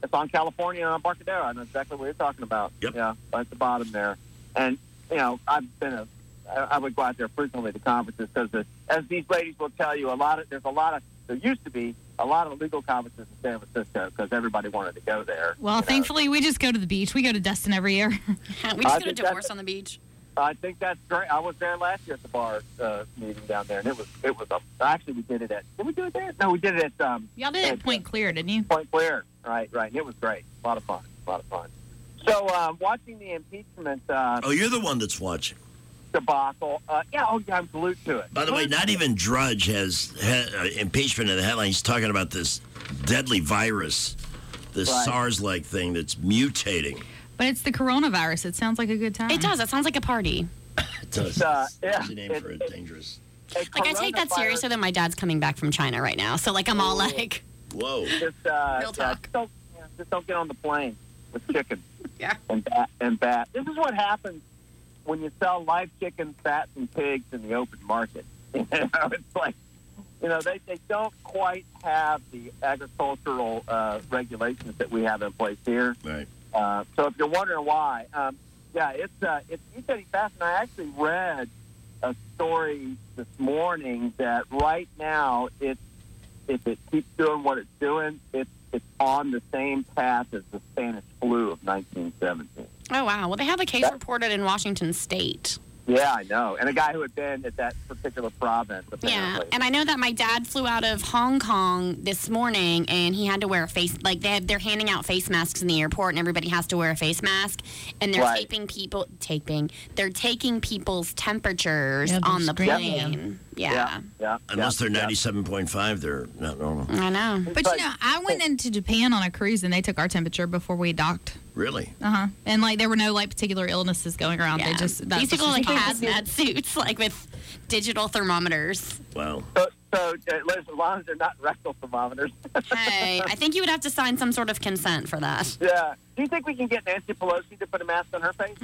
it's on California and Embarcadero. I know exactly what you're talking about. Yep. Yeah, right at the bottom there. And, you know, I've been a, I I would go out there frequently to conferences because, as these ladies will tell you, a lot of, there's a lot of, there used to be a lot of legal conferences in San Francisco because everybody wanted to go there. Well, you know. thankfully, we just go to the beach. We go to Destin every year. we just go to divorce on the beach. I think that's great. I was there last year at the bar uh, meeting down there, and it was it was a. Actually, we did it at. Did we do it there? No, we did it at. Um, Y'all did it at Point Clear, didn't you? Point Clear, right, right. And it was great. A lot of fun. A lot of fun. So, um, watching the impeachment. Uh, Oh, you're the one that's watching. Debacle. Uh, yeah. Oh, yeah. I'm glued to it. By the way, not even Drudge has ha- uh, impeachment in the headline. He's talking about this deadly virus, this Right. SARS-like thing that's mutating. But it's the coronavirus. It sounds like a good time. It does. It sounds like a party. It does. Uh, yeah. It's a name for a dangerous. Like, I take that seriously that my dad's coming back from China right now. So, like, I'm all like, Whoa. Just, uh, Real yeah, talk. just, don't, yeah, just don't get on the plane with chicken. Yeah. And bat, and bat. This is what happens when you sell live chickens, bats, and pigs in the open market. You know, it's like, you know, they, they don't quite have the agricultural uh, regulations that we have in place here. Right. Uh, so if you're wondering why, um, yeah, it's uh, it's mutating fast. And I actually read a story this morning that right now, it's if it keeps doing what it's doing, it's it's on the same path as the Spanish flu of nineteen seventeen. oh, wow. Well, they have a case reported in Washington State. Yeah, I know. And a guy who had been at that particular province, Yeah, apparently. and I know that my dad flew out of Hong Kong this morning, and he had to wear a face. Like they have, they're handing out face masks in the airport, and everybody has to wear a face mask. And they're Right. taping people, taping. They're taking people's temperatures Yeah, they're on the screening plane. them. Yeah. yeah. Unless they're ninety-seven point five, they're not normal. I know. But you know, I went into Japan on a cruise and they took our temperature before we docked. Really? Uh huh. And like there were no like particular illnesses going around. They just that's These people just- like hazmat suits, like with digital thermometers. Wow. So, so uh, Liz, as long as they're not rectal thermometers. Hey, I think you would have to sign some sort of consent for that. Yeah. Do you think we can get Nancy Pelosi to put a mask on her face?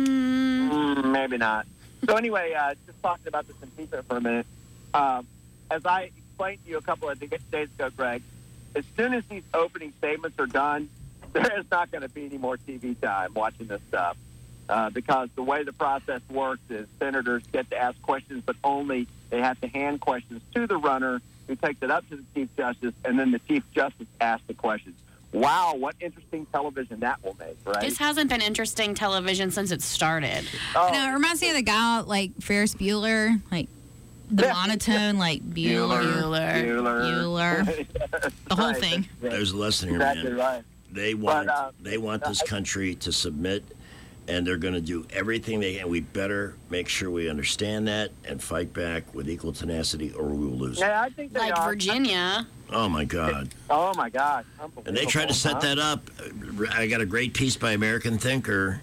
Mm. Mm, maybe not. So anyway, uh, just talking about this impeachment for a minute. Um, as I explained to you a couple of days ago, Greg, as soon as these opening statements are done, there is not going to be any more T V time watching this stuff. Uh, because the way the process works is senators get to ask questions, but only they have to hand questions to the runner, who takes it up to the Chief Justice, and then the Chief Justice asks the questions. Wow, what interesting television that will make, right? This hasn't been interesting television since it started. Oh. No, it reminds me of the guy like Ferris Bueller, like the monotone, like Bueller, Bueller, Bueller, the whole Right. thing. There's a lesson here, Exactly man. right. They want But, uh, they want this country to submit, and they're going to do everything they can. We better make sure we understand that and fight back with equal tenacity, or we will lose. Yeah, I think they Like are. Virginia. Oh my God! Oh my God! And they tried to set that up. I got a great piece by American Thinker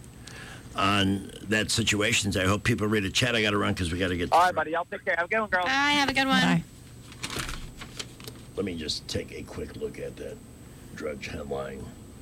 on that situation. I hope people read it. Chat, I got to run because we got to get. All right, buddy. I'll take care. Have a good one, girl. I have a good one. Let me just take a quick look at that Drudge headline.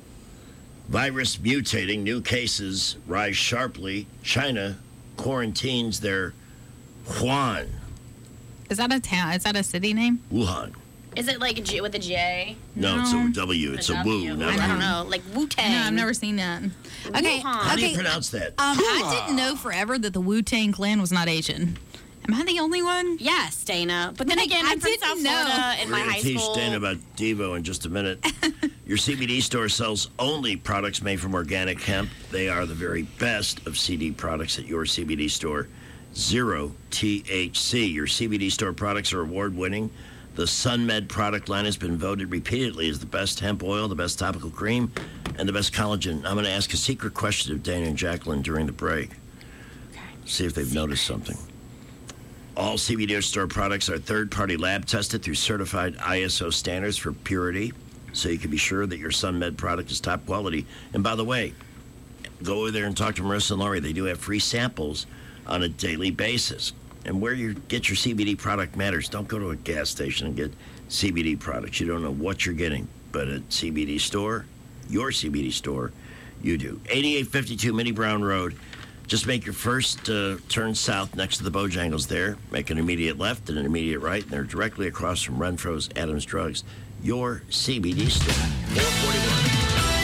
Virus mutating, new cases rise sharply. China quarantines their Wuhan, Is that a town? Is that a city name? Wuhan. Is it like a J with a J? No, it's a W. It's a, W. Wu. Not I a don't Wu. know, like Wu Tang. No, I've never seen that. Okay, How do you okay. pronounce that? Um, I didn't know forever that the Wu Tang Clan was not Asian. Am I the only one? Yes, Dana. But then Like, again, I I'm from didn't South know. Florida in We're my going high to teach school. Dana about Devo in just a minute. Your C B D store sells only products made from organic hemp. They are the very best of C D products at your C B D store. Zero T H C. Your C B D store products are award-winning. The SunMed product line has been voted repeatedly as the best hemp oil, the best topical cream, and the best collagen. I'm going to ask a secret question of Dana and Jacqueline during the break. Okay. See if they've noticed something. All C B D store products are third-party lab tested through certified I S O standards for purity, so you can be sure that your SunMed product is top quality. And by the way, go over there and talk to Marissa and Laurie. They do have free samples on a daily basis. And where you get your C B D product matters. Don't go to a gas station and get C B D products. You don't know what you're getting. But at C B D store, your C B D store, you do. eighty-eight fifty-two Minnie Brown Road. Just make your first uh, turn south next to the Bojangles there. Make an immediate left and an immediate right, and they're directly across from Renfro's Adams Drugs, your C B D store. four forty-one.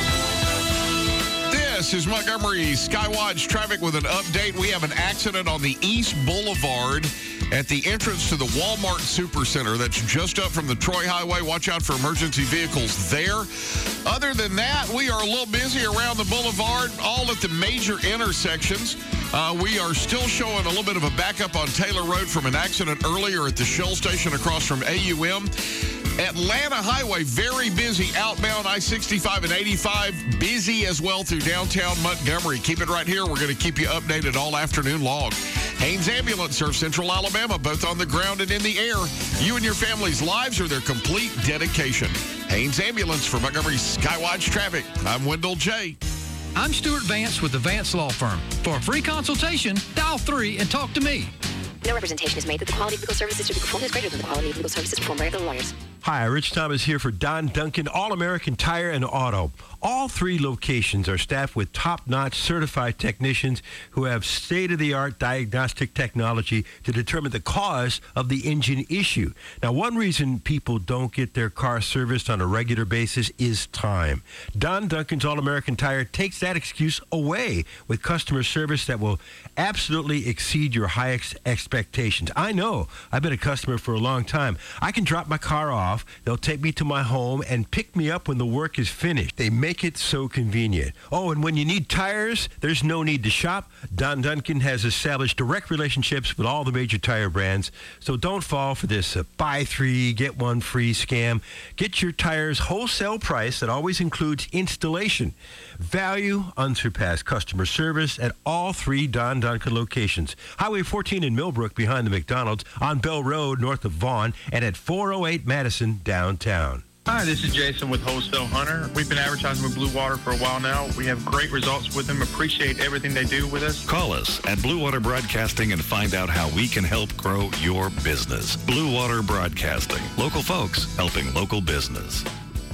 This is Montgomery Skywatch traffic with an update. We have an accident on the East Boulevard at the entrance to the Walmart Supercenter. That's just up from the Troy Highway. Watch out for emergency vehicles there. Other than that, we are a little busy around the boulevard, all at the major intersections. Uh, we are still showing a little bit of a backup on Taylor Road from an accident earlier at the Shell station across from A U M. Atlanta Highway, very busy outbound I sixty-five and eighty-five. Busy as well through downtown Montgomery. Keep it right here. We're going to keep you updated all afternoon long. Haynes Ambulance serves Central Alabama, both on the ground and in the air. You and your family's lives are their complete dedication. Haynes Ambulance for Montgomery Skywatch traffic. I'm Wendell J. I'm Stuart Vance with the Vance Law Firm. For a free consultation, dial three and talk to me. No representation is made that the quality of legal services to be performed is greater than the quality of legal services performed by other lawyers. Hi, Rich Thomas here for Don Duncan, All-American Tire and Auto. All three locations are staffed with top-notch certified technicians who have state-of-the-art diagnostic technology to determine the cause of the engine issue. Now, one reason people don't get their car serviced on a regular basis is time. Don Duncan's All-American Tire takes that excuse away with customer service that will absolutely exceed your highest expectations. I know. I've been a customer for a long time. I can drop my car off. They'll take me to my home and pick me up when the work is finished. They make it so convenient. Oh, and when you need tires, there's no need to shop. Don Duncan has established direct relationships with all the major tire brands, so don't fall for this uh, buy three, get one free scam. Get your tires wholesale price that always includes installation. Value, unsurpassed customer service at all three Don Duncan locations. Highway fourteen in Millbrook behind the McDonald's, on Bell Road north of Vaughan, and at four oh eight Madison downtown. Hi, this is Jason with Wholesale Hunter. We've been advertising with Blue Water for a while now. We have great results with them. Appreciate everything they do with us. Call us at Blue Water Broadcasting and find out how we can help grow your business. Blue Water Broadcasting. Local folks helping local business.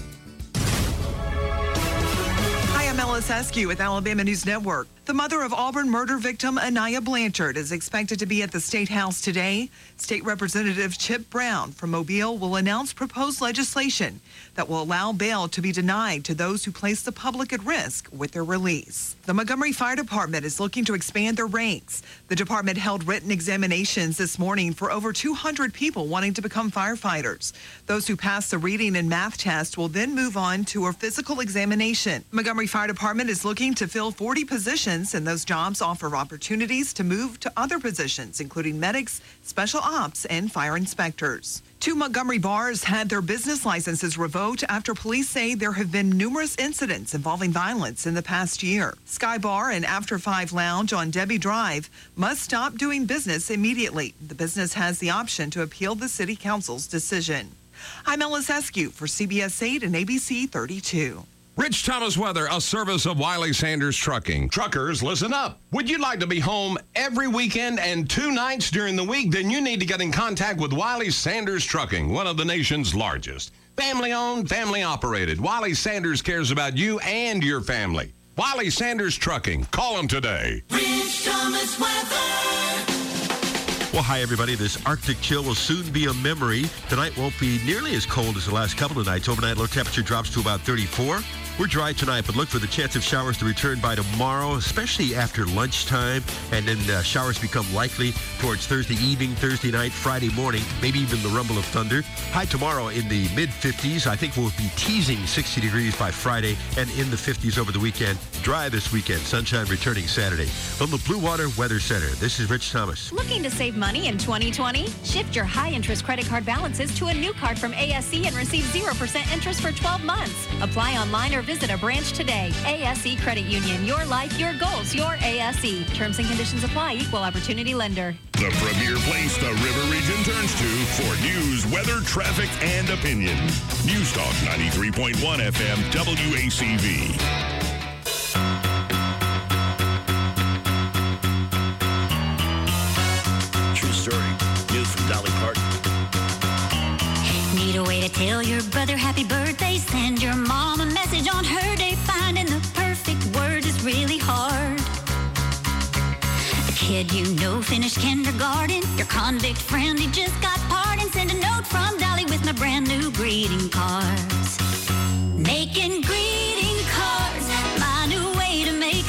Hi, I'm Ellis Eskew with Alabama News Network. The mother of Auburn murder victim Anaya Blanchard is expected to be at the State House today. State Representative Chip Brown from Mobile will announce proposed legislation that will allow bail to be denied to those who place the public at risk with their release. The Montgomery Fire Department is looking to expand their ranks. The department held written examinations this morning for over two hundred people wanting to become firefighters. Those who pass the reading and math test will then move on to a physical examination. Montgomery Fire Department is looking to fill forty positions, and those jobs offer opportunities to move to other positions, including medics, special ops, and fire inspectors. Two Montgomery bars had their business licenses revoked after police say there have been numerous incidents involving violence in the past year. Sky Bar and After Five Lounge on Debbie Drive must stop doing business immediately. The business has the option to appeal the city council's decision. I'm Ellis Eskew for C B S eight and A B C thirty-two. Rich Thomas Weather, a service of Wiley Sanders Trucking. Truckers, listen up. Would you like to be home every weekend and two nights during the week? Then you need to get in contact with Wiley Sanders Trucking, one of the nation's largest. Family-owned, family-operated. Wiley Sanders cares about you and your family. Wiley Sanders Trucking. Call them today. Rich Thomas Weather. Well, hi, everybody. This Arctic chill will soon be a memory. Tonight won't be nearly as cold as the last couple of nights. Overnight low temperature drops to about thirty-four. We're dry tonight, but look for the chance of showers to return by tomorrow, especially after lunchtime. And then uh, showers become likely towards Thursday evening, Thursday night, Friday morning, maybe even the rumble of thunder. High tomorrow in the mid fifties. I think we'll be teasing sixty degrees by Friday and in the fifties over the weekend. Dry this weekend. Sunshine returning Saturday. From the Blue Water Weather Center, this is Rich Thomas. Looking to save money in twenty twenty? Shift your high-interest credit card balances to a new card from A S E and receive zero percent interest for twelve months. Apply online or visit a branch today. A S E Credit Union. Your life, your goals, your A S E. Terms and conditions apply. Equal opportunity lender. The premier place the River Region turns to for news, weather, traffic, and opinion. News Talk ninety-three point one F M W A C V. True story. News from Dolly Parton. Need a way to tell your brother happy birthday? Send your mom a message on her day. Finding the perfect words is really hard. A kid you know finished kindergarten. Your convict friend, he just got pardoned. Send a note from Dolly with my brand new greeting cards. Making greeting cards, my new way to make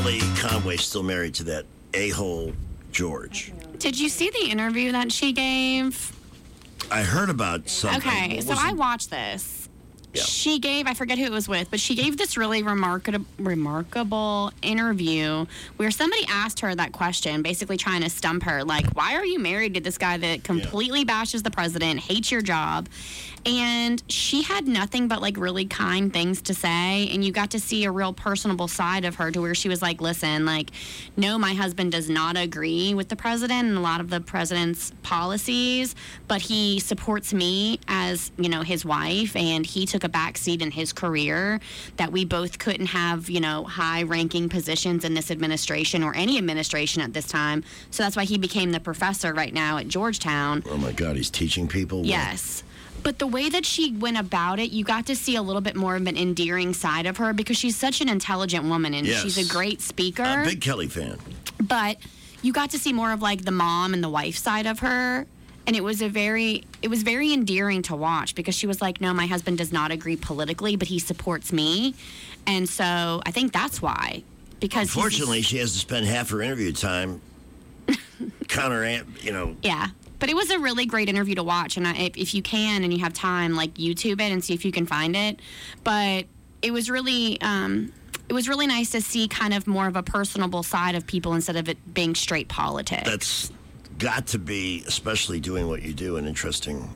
Kelly Conway still married to that a-hole George. Did you see the interview that she gave? I heard about something. Okay, What so was I it? watched this. Yeah. She gave, I forget who it was with, but she gave this really remarkable, remarkable interview where somebody asked her that question, basically trying to stump her, like, why are you married to this guy that completely bashes the president, hates your job? And she had nothing but, like, really kind things to say, and you got to see a real personable side of her to where she was like, listen, like, no, my husband does not agree with the president and a lot of the president's policies, but he supports me as, you know, his wife, and he took a back seat in his career that we both couldn't have, you know, high-ranking positions in this administration or any administration at this time, so that's why he became the professor right now at Georgetown. Oh, my God, he's teaching people? Yes. But the way that she went about it, you got to see a little bit more of an endearing side of her because she's such an intelligent woman and Yes. she's a great speaker. A big Kelly fan. But you got to see more of like the mom and the wife side of her. And it was a very, it was very endearing to watch because she was like, no, my husband does not agree politically, but he supports me. And so I think that's why. Because he's- Unfortunately, she has to spend half her interview time counter, you know. Yeah. But it was a really great interview to watch, and I, if, if you can and you have time, like YouTube it and see if you can find it. But it was really, um, it was really nice to see kind of more of a personable side of people instead of it being straight politics. That's got to be, especially doing what you do, an interesting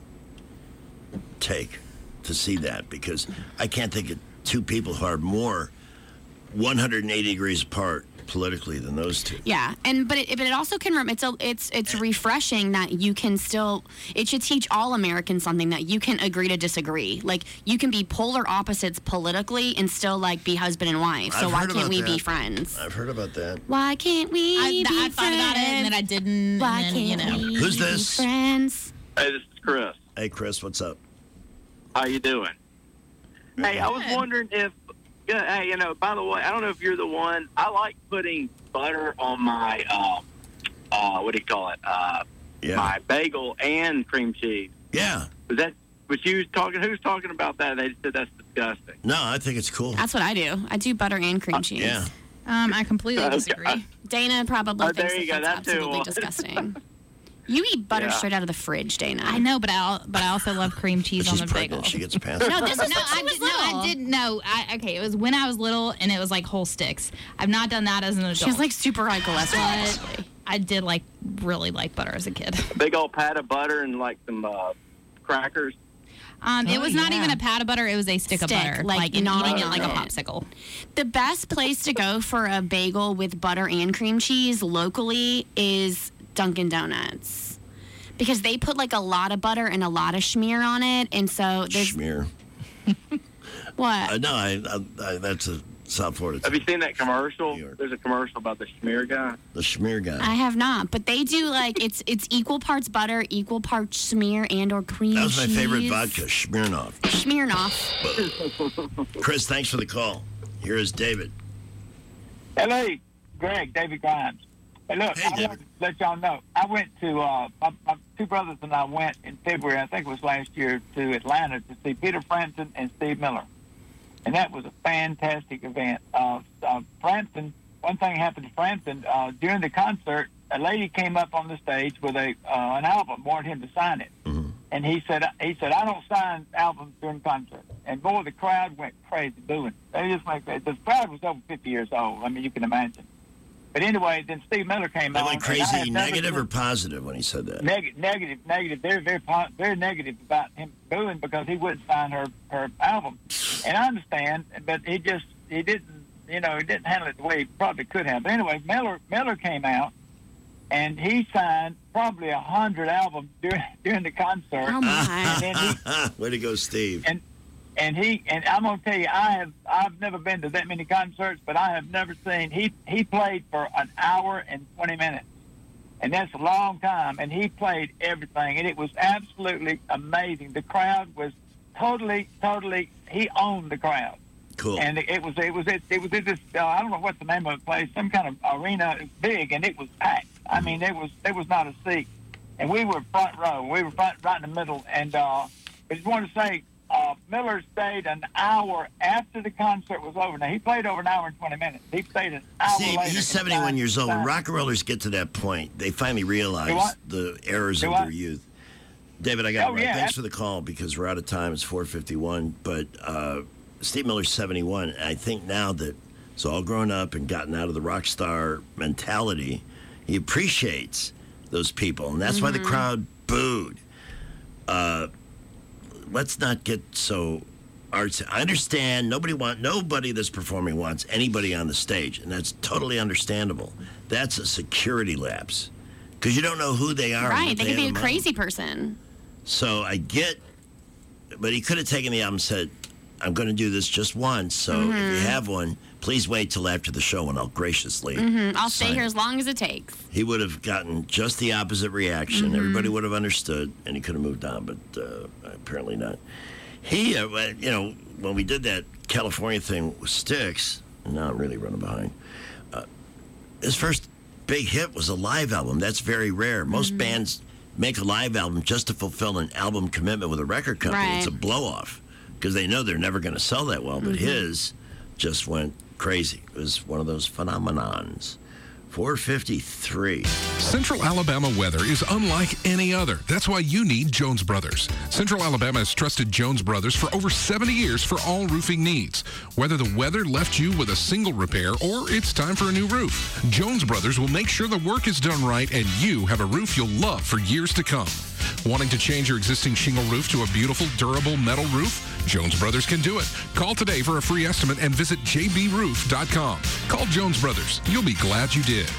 take to see that because I can't think of two people who are more one hundred eighty degrees apart politically than those two. Yeah, and but it but it also can rem- it's a, it's it's refreshing that you can still it should teach all Americans something that you can agree to disagree. Like you can be polar opposites politically and still like be husband and wife. So I've why heard can't about we be that. friends? I've heard about that. Why can't we I, be I friends? thought about it and then I didn't. Why and then, you can't know. we Who's be this? friends? Hey, this is Chris. Hey, Chris, what's up? How you doing? Hey, I was wondering if, yeah, hey, you know, by the way, I don't know if you're the one. I like putting butter on my, uh, uh, what do you call it? Uh, yeah. My bagel and cream cheese. Yeah. Was that? Was you talking? Who's talking about that? They said that's disgusting. No, I think it's cool. That's what I do. I do butter and cream cheese. yeah. Um, I completely Okay. disagree. Dana probably Oh, there thinks you that go. that's That too. absolutely disgusting. You eat butter Yeah. straight out of the fridge, Dana. I know, but I al- but I also love cream cheese She's on the bagel. pregnant. She gets pants. No, this is no, when she I was did, no, I little. didn't. No, I, okay, it was when I was little, and it was like whole sticks. I've not done that as an adult. She has like super high cholesterol. But actually. I did like really like butter as a kid. Big old pat of butter and like some uh, crackers. Um, it Oh, was not yeah. even a pat of butter; it was a stick, of Stick, butter, like, like, and gnawing eating it like a it. popsicle. The best place to go for a bagel with butter and cream cheese locally is Dunkin' Donuts. Because they put like a lot of butter and a lot of schmear on it, and so there's Schmear. what? Uh, no, I, I, I, that's a South Florida. Have you seen that commercial? There's a commercial about the schmear guy. The Schmear guy. I have not, but they do like it's it's equal parts butter, equal parts smear, and or cream That was my cheese. favorite vodka, Smirnoff. Smirnoff. Chris, thanks for the call. Here is David. Hello, Greg, David Grimes. Hey, look, Hey, I David. wanted to let y'all know. I went to, uh, my, my two brothers and I went in February, I think it was last year, to Atlanta to see Peter Frampton and Steve Miller. And that was a fantastic event. Uh, uh, Frampton, one thing happened to Frampton, uh, during the concert, a lady came up on the stage with a uh, an album, wanted him to sign it. Mm-hmm. And he said, he said, I don't sign albums during concert. And boy, the crowd went crazy booing. They just like the crowd was over fifty years old. I mean, you can imagine. But anyway, then Steve Miller came They on. went and I crazy, had never negative seen- or positive when he said that? Neg- negative, negative. They're very, po- very negative about him booing because he wouldn't sign her her album. And I understand, but he just he didn't, you know, he didn't handle it the way he probably could have. But anyway, Miller Miller came out, and he signed probably a hundred albums during during the concert. Oh my! And then he, Way to go, Steve. and and he and I'm gonna tell you, I have I've never been to that many concerts, but I have never seen he he played for an hour and twenty minutes, and that's a long time. And he played everything, and it was absolutely amazing. The crowd was totally, totally. He owned the crowd. Cool. And it was it was it, it was at this uh, I don't know what the name of the place, some kind of arena, it's big, and it was packed. I mean, there was there was not a seat, and we were front row. We were front right in the middle, and uh, I just wanted to say. Uh, uh, Miller stayed an hour after the concert was over. Now, he played over an hour and twenty minutes. He stayed an hour See, later. he's seventy-one years old. When rock and rollers get to that point, they finally realize what? the errors Do of what? their youth. David, I got Oh, to run. yeah. Thanks for the call because we're out of time. It's four fifty-one. But uh, Steve Miller's seventy-one. I think now that he's all grown up and gotten out of the rock star mentality, he appreciates those people. And that's why the Mhm. crowd booed. Uh, let's not get so artsy. I understand nobody want nobody that's performing wants anybody on the stage, and that's totally understandable. That's a security lapse because you don't know who they are. and Right. what They could be a have them on. crazy person. So I get, but he could have taken the album and said, I'm going to do this just once. So if you Mhm. have one, please wait till after the show and I'll graciously. hmm I'll stay sign here it." as long as it takes. He would have gotten just the opposite reaction. Mhm. Everybody would have understood, and he could have moved on, but uh, apparently not. He, uh, you know, when we did that California thing with Styx, now I'm really running behind, uh, his first big hit was a live album. That's very rare. Most bands make a live album just to fulfill an album commitment with a record company. Right. It's a blow-off because they know they're never going to sell that well, but Mhm. his just went crazy. It was one of those phenomenons. four fifty-three. Central Alabama weather is unlike any other. That's why you need Jones Brothers. Central Alabama has trusted Jones Brothers for over seventy years for all roofing needs. Whether the weather left you with a single repair or it's time for a new roof, Jones Brothers will make sure the work is done right and you have a roof you'll love for years to come. Wanting to change your existing shingle roof to a beautiful, durable metal roof? Jones Brothers can do it. Call today for a free estimate and visit j b roof dot com. Call Jones Brothers. You'll be glad you did.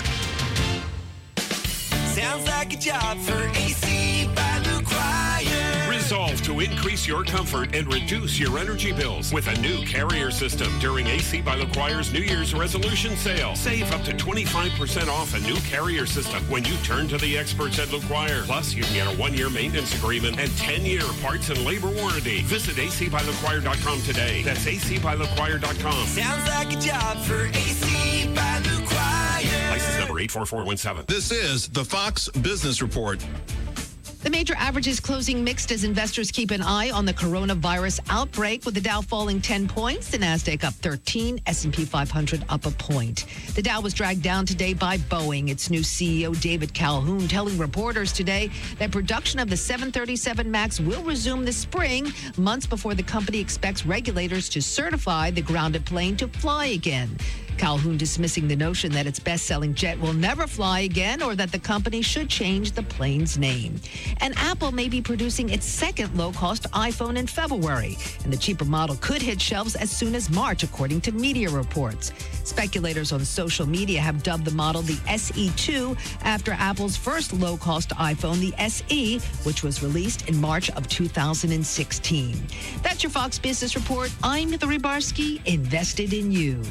Sounds like a job for A C by Luke Ryan. Resolve to increase your comfort and reduce your energy bills with a new carrier system during A C by LaQuire's New Year's resolution sale. Save up to twenty-five percent off a new carrier system when you turn to the experts at LaQuire. Plus, you can get a one-year maintenance agreement and ten-year parts and labor warranty. Visit A C by LaQuire dot com today. That's A C by LaQuire dot com. Sounds like a job for A C by Luke Ryan. License number eight four four one seven. This is the Fox Business Report. The major averages closing mixed as investors keep an eye on the coronavirus outbreak, with the Dow falling ten points, the Nasdaq up thirteen, S and P five hundred up a point. The Dow was dragged down today by Boeing. Its new C E O, David Calhoun, telling reporters today that production of the seven thirty-seven MAX will resume this spring, months before the company expects regulators to certify the grounded plane to fly again. Calhoun dismissing the notion that its best-selling jet will never fly again or that the company should change the plane's name. And Apple may be producing its second low-cost iPhone in February, and the cheaper model could hit shelves as soon as March, according to media reports. Speculators on social media have dubbed the model the S E two after Apple's first low-cost iPhone, the S E, which was released in March of two thousand sixteen. That's your Fox Business Report. I'm Heather Rybarski, invested in you.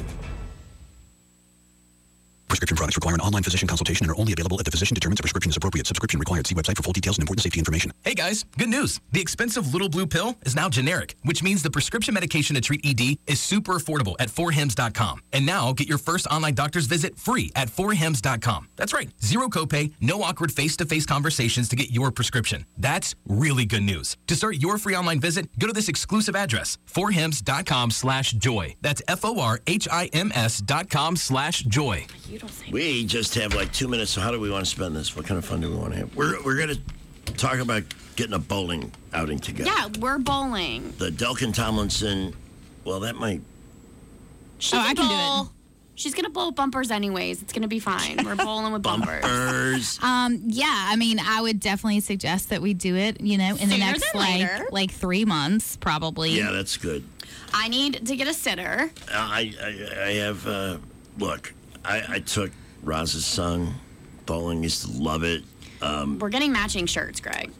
Prescription products require an online physician consultation and are only available if the physician determines a prescription is appropriate. Subscription required. See website for full details and important safety information. Hey guys, good news. The expensive Little Blue pill is now generic, which means the prescription medication to treat E D is super affordable at four hims dot com. And now get your first online doctor's visit free at four hims dot com. That's right. Zero copay, no awkward face-to-face conversations to get your prescription. That's really good news. To start your free online visit, go to this exclusive address, four hims dot com slash joy. That's F O R H I M S dot com slash joy. We just have like two minutes, so how do we want to spend this? What kind of fun do we want to have? We're, we're going to talk about getting a bowling outing together. Yeah, we're bowling. The Delkin Tomlinson, well, that might... She oh, can I can bowl. do it. She's going to bowl bumpers anyways. It's going to be fine. We're bowling with bumpers. Bumpers. Um, yeah, I mean, I would definitely suggest that we do it, you know, in Sooner the next, than like, later. like three months, probably. Yeah, that's good. I need to get a sitter. Uh, I, I, I have, uh, look, I, I took Roz's son bowling, used to love it. Um, We're getting matching shirts, Greg.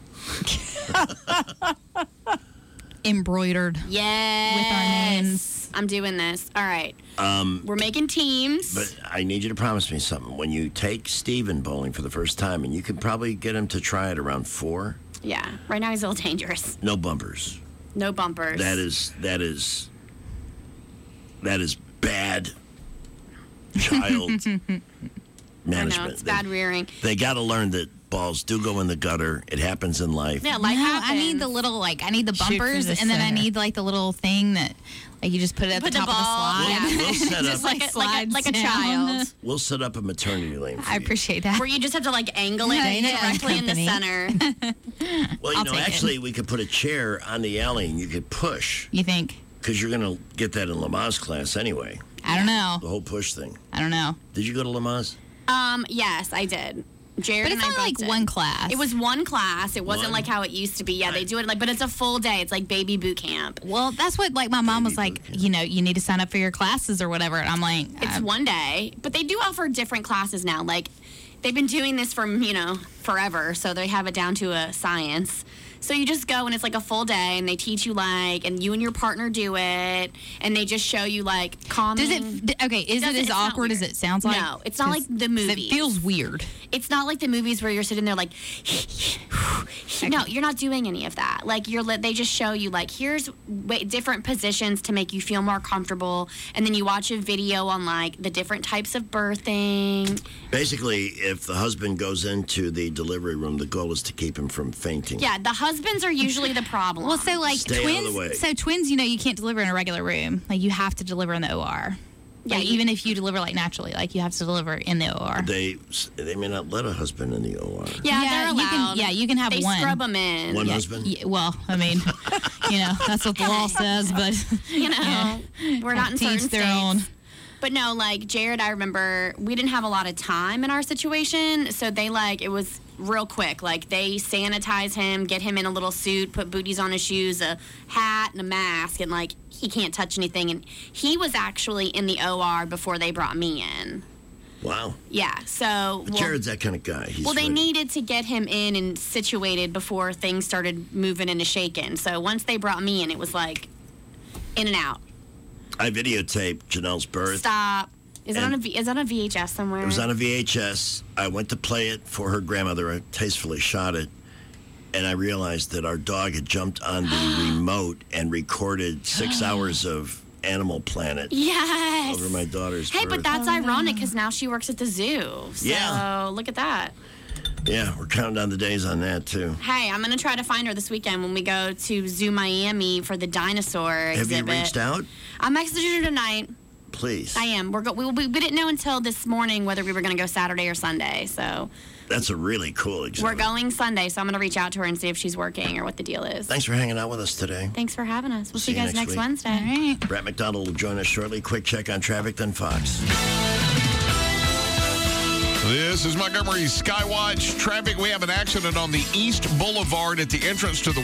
Embroidered. Yes. With our names. I'm doing this. All right. um, We're making teams. But I need you to promise me something. When you take Steven bowling for the first time, and you can probably get him to try it around four, Yeah. Right now he's a little dangerous. no bumpers. No bumpers. That is, that is, that is bad child I management. know, it's They- bad rearing. They got to learn that balls do go in the gutter. It happens in life. Yeah, like I need the little like I need the Shoot for bumpers, the and then I center. need like the little thing that like you just put it at Put the the top ball, of the slide. We'll- we'll set Just up- like, Like a- like a- slides like a down. child. We'll set up a maternity lane for I you. appreciate that. Where you just have to like angle it Yeah. directly in the Company. center. Well, you I'll know, take it. actually, we could put a chair on the alley and you could push. You think? Because you're going to get that in Lamaze class anyway. I don't know. The whole push thing. I don't know. Did you go to Lamaze? Um, yes, I did. Jared But and it's I only both like did. one class. It was one class. It wasn't One? like how it used to be. Yeah, they do it like, but it's a full day. It's like baby boot camp. Well, that's what like my mom was like. You know, you need to sign up for your classes or whatever. And I'm like, It's uh, one day, but they do offer different classes now. Like they've been doing this for you know forever, so they have it down to a science. So you just go and it's like a full day, and they teach you like, and you and your partner do it, and they just show you like calming. Does it? d- Okay, is it doesn't- as it's not awkward as weird. it sounds like? No, it's not like the 'Cause movies. It feels weird. It's not like the movies where you're sitting there like, no, you're not doing any of that. Like you're, li- they just show you like, here's wa- different positions to make you feel more comfortable, and then you watch a video on like the different types of birthing. Basically, if the husband goes into the delivery room, the goal is to keep him from fainting. Yeah, the husbands are usually the problem. Well, so like Stay out of the way. twins. So twins, you know, you can't deliver in a regular room. Like you have to deliver in the O R. Yeah, Like, you- even if you deliver like naturally, like you have to deliver in the O R. They they may not let a husband in the O R. yeah, they're you can. allowed. Yeah, you can have they one. scrub them in. One Yeah, husband? yeah, well, I mean, you know, that's what the law says, but You know, we're not in to each certain their states. own. But no, like Jared, I remember we didn't have a lot of time in our situation, so they like it was real quick. Like they sanitize him, get him in a little suit, put booties on his shoes, a hat, and a mask, and like he can't touch anything. And he was actually in the O R before they brought me in. Wow. Yeah, so But well, Jared's that kind of guy. He's well, they ready. needed to get him in and situated before things started moving into shaking. So once they brought me in, it was like in and out. I videotaped Janelle's birth. Stop. Is it And- on a V- is it on a V H S somewhere? It was on a V H S. I went to play it for her grandmother. I tastefully shot it. And I realized that our dog had jumped on the remote and recorded six hours of Animal Planet Yes. over my daughter's Hey, birth. but that's ironic because now she works at the zoo. So Yeah. look at that. Yeah, we're counting down the days on that, too. Hey, I'm gonna try to find her this weekend when we go to Zoo Miami for the dinosaur Have exhibit. you reached out? I'm messaging her tonight. Please. I am. We're go- we, we we didn't know until this morning whether we were gonna go Saturday or Sunday. So That's a really cool exhibit. we're going Sunday. So I'm gonna reach out to her and see if she's working or what the deal is. Thanks for hanging out with us today. Thanks for having us. We'll see, See you you guys next next, week. Wednesday. All right. Brett McDonald will join us shortly. Quick check on traffic, then Fox. This is Montgomery Skywatch traffic. We have an accident on the East Boulevard at the entrance to the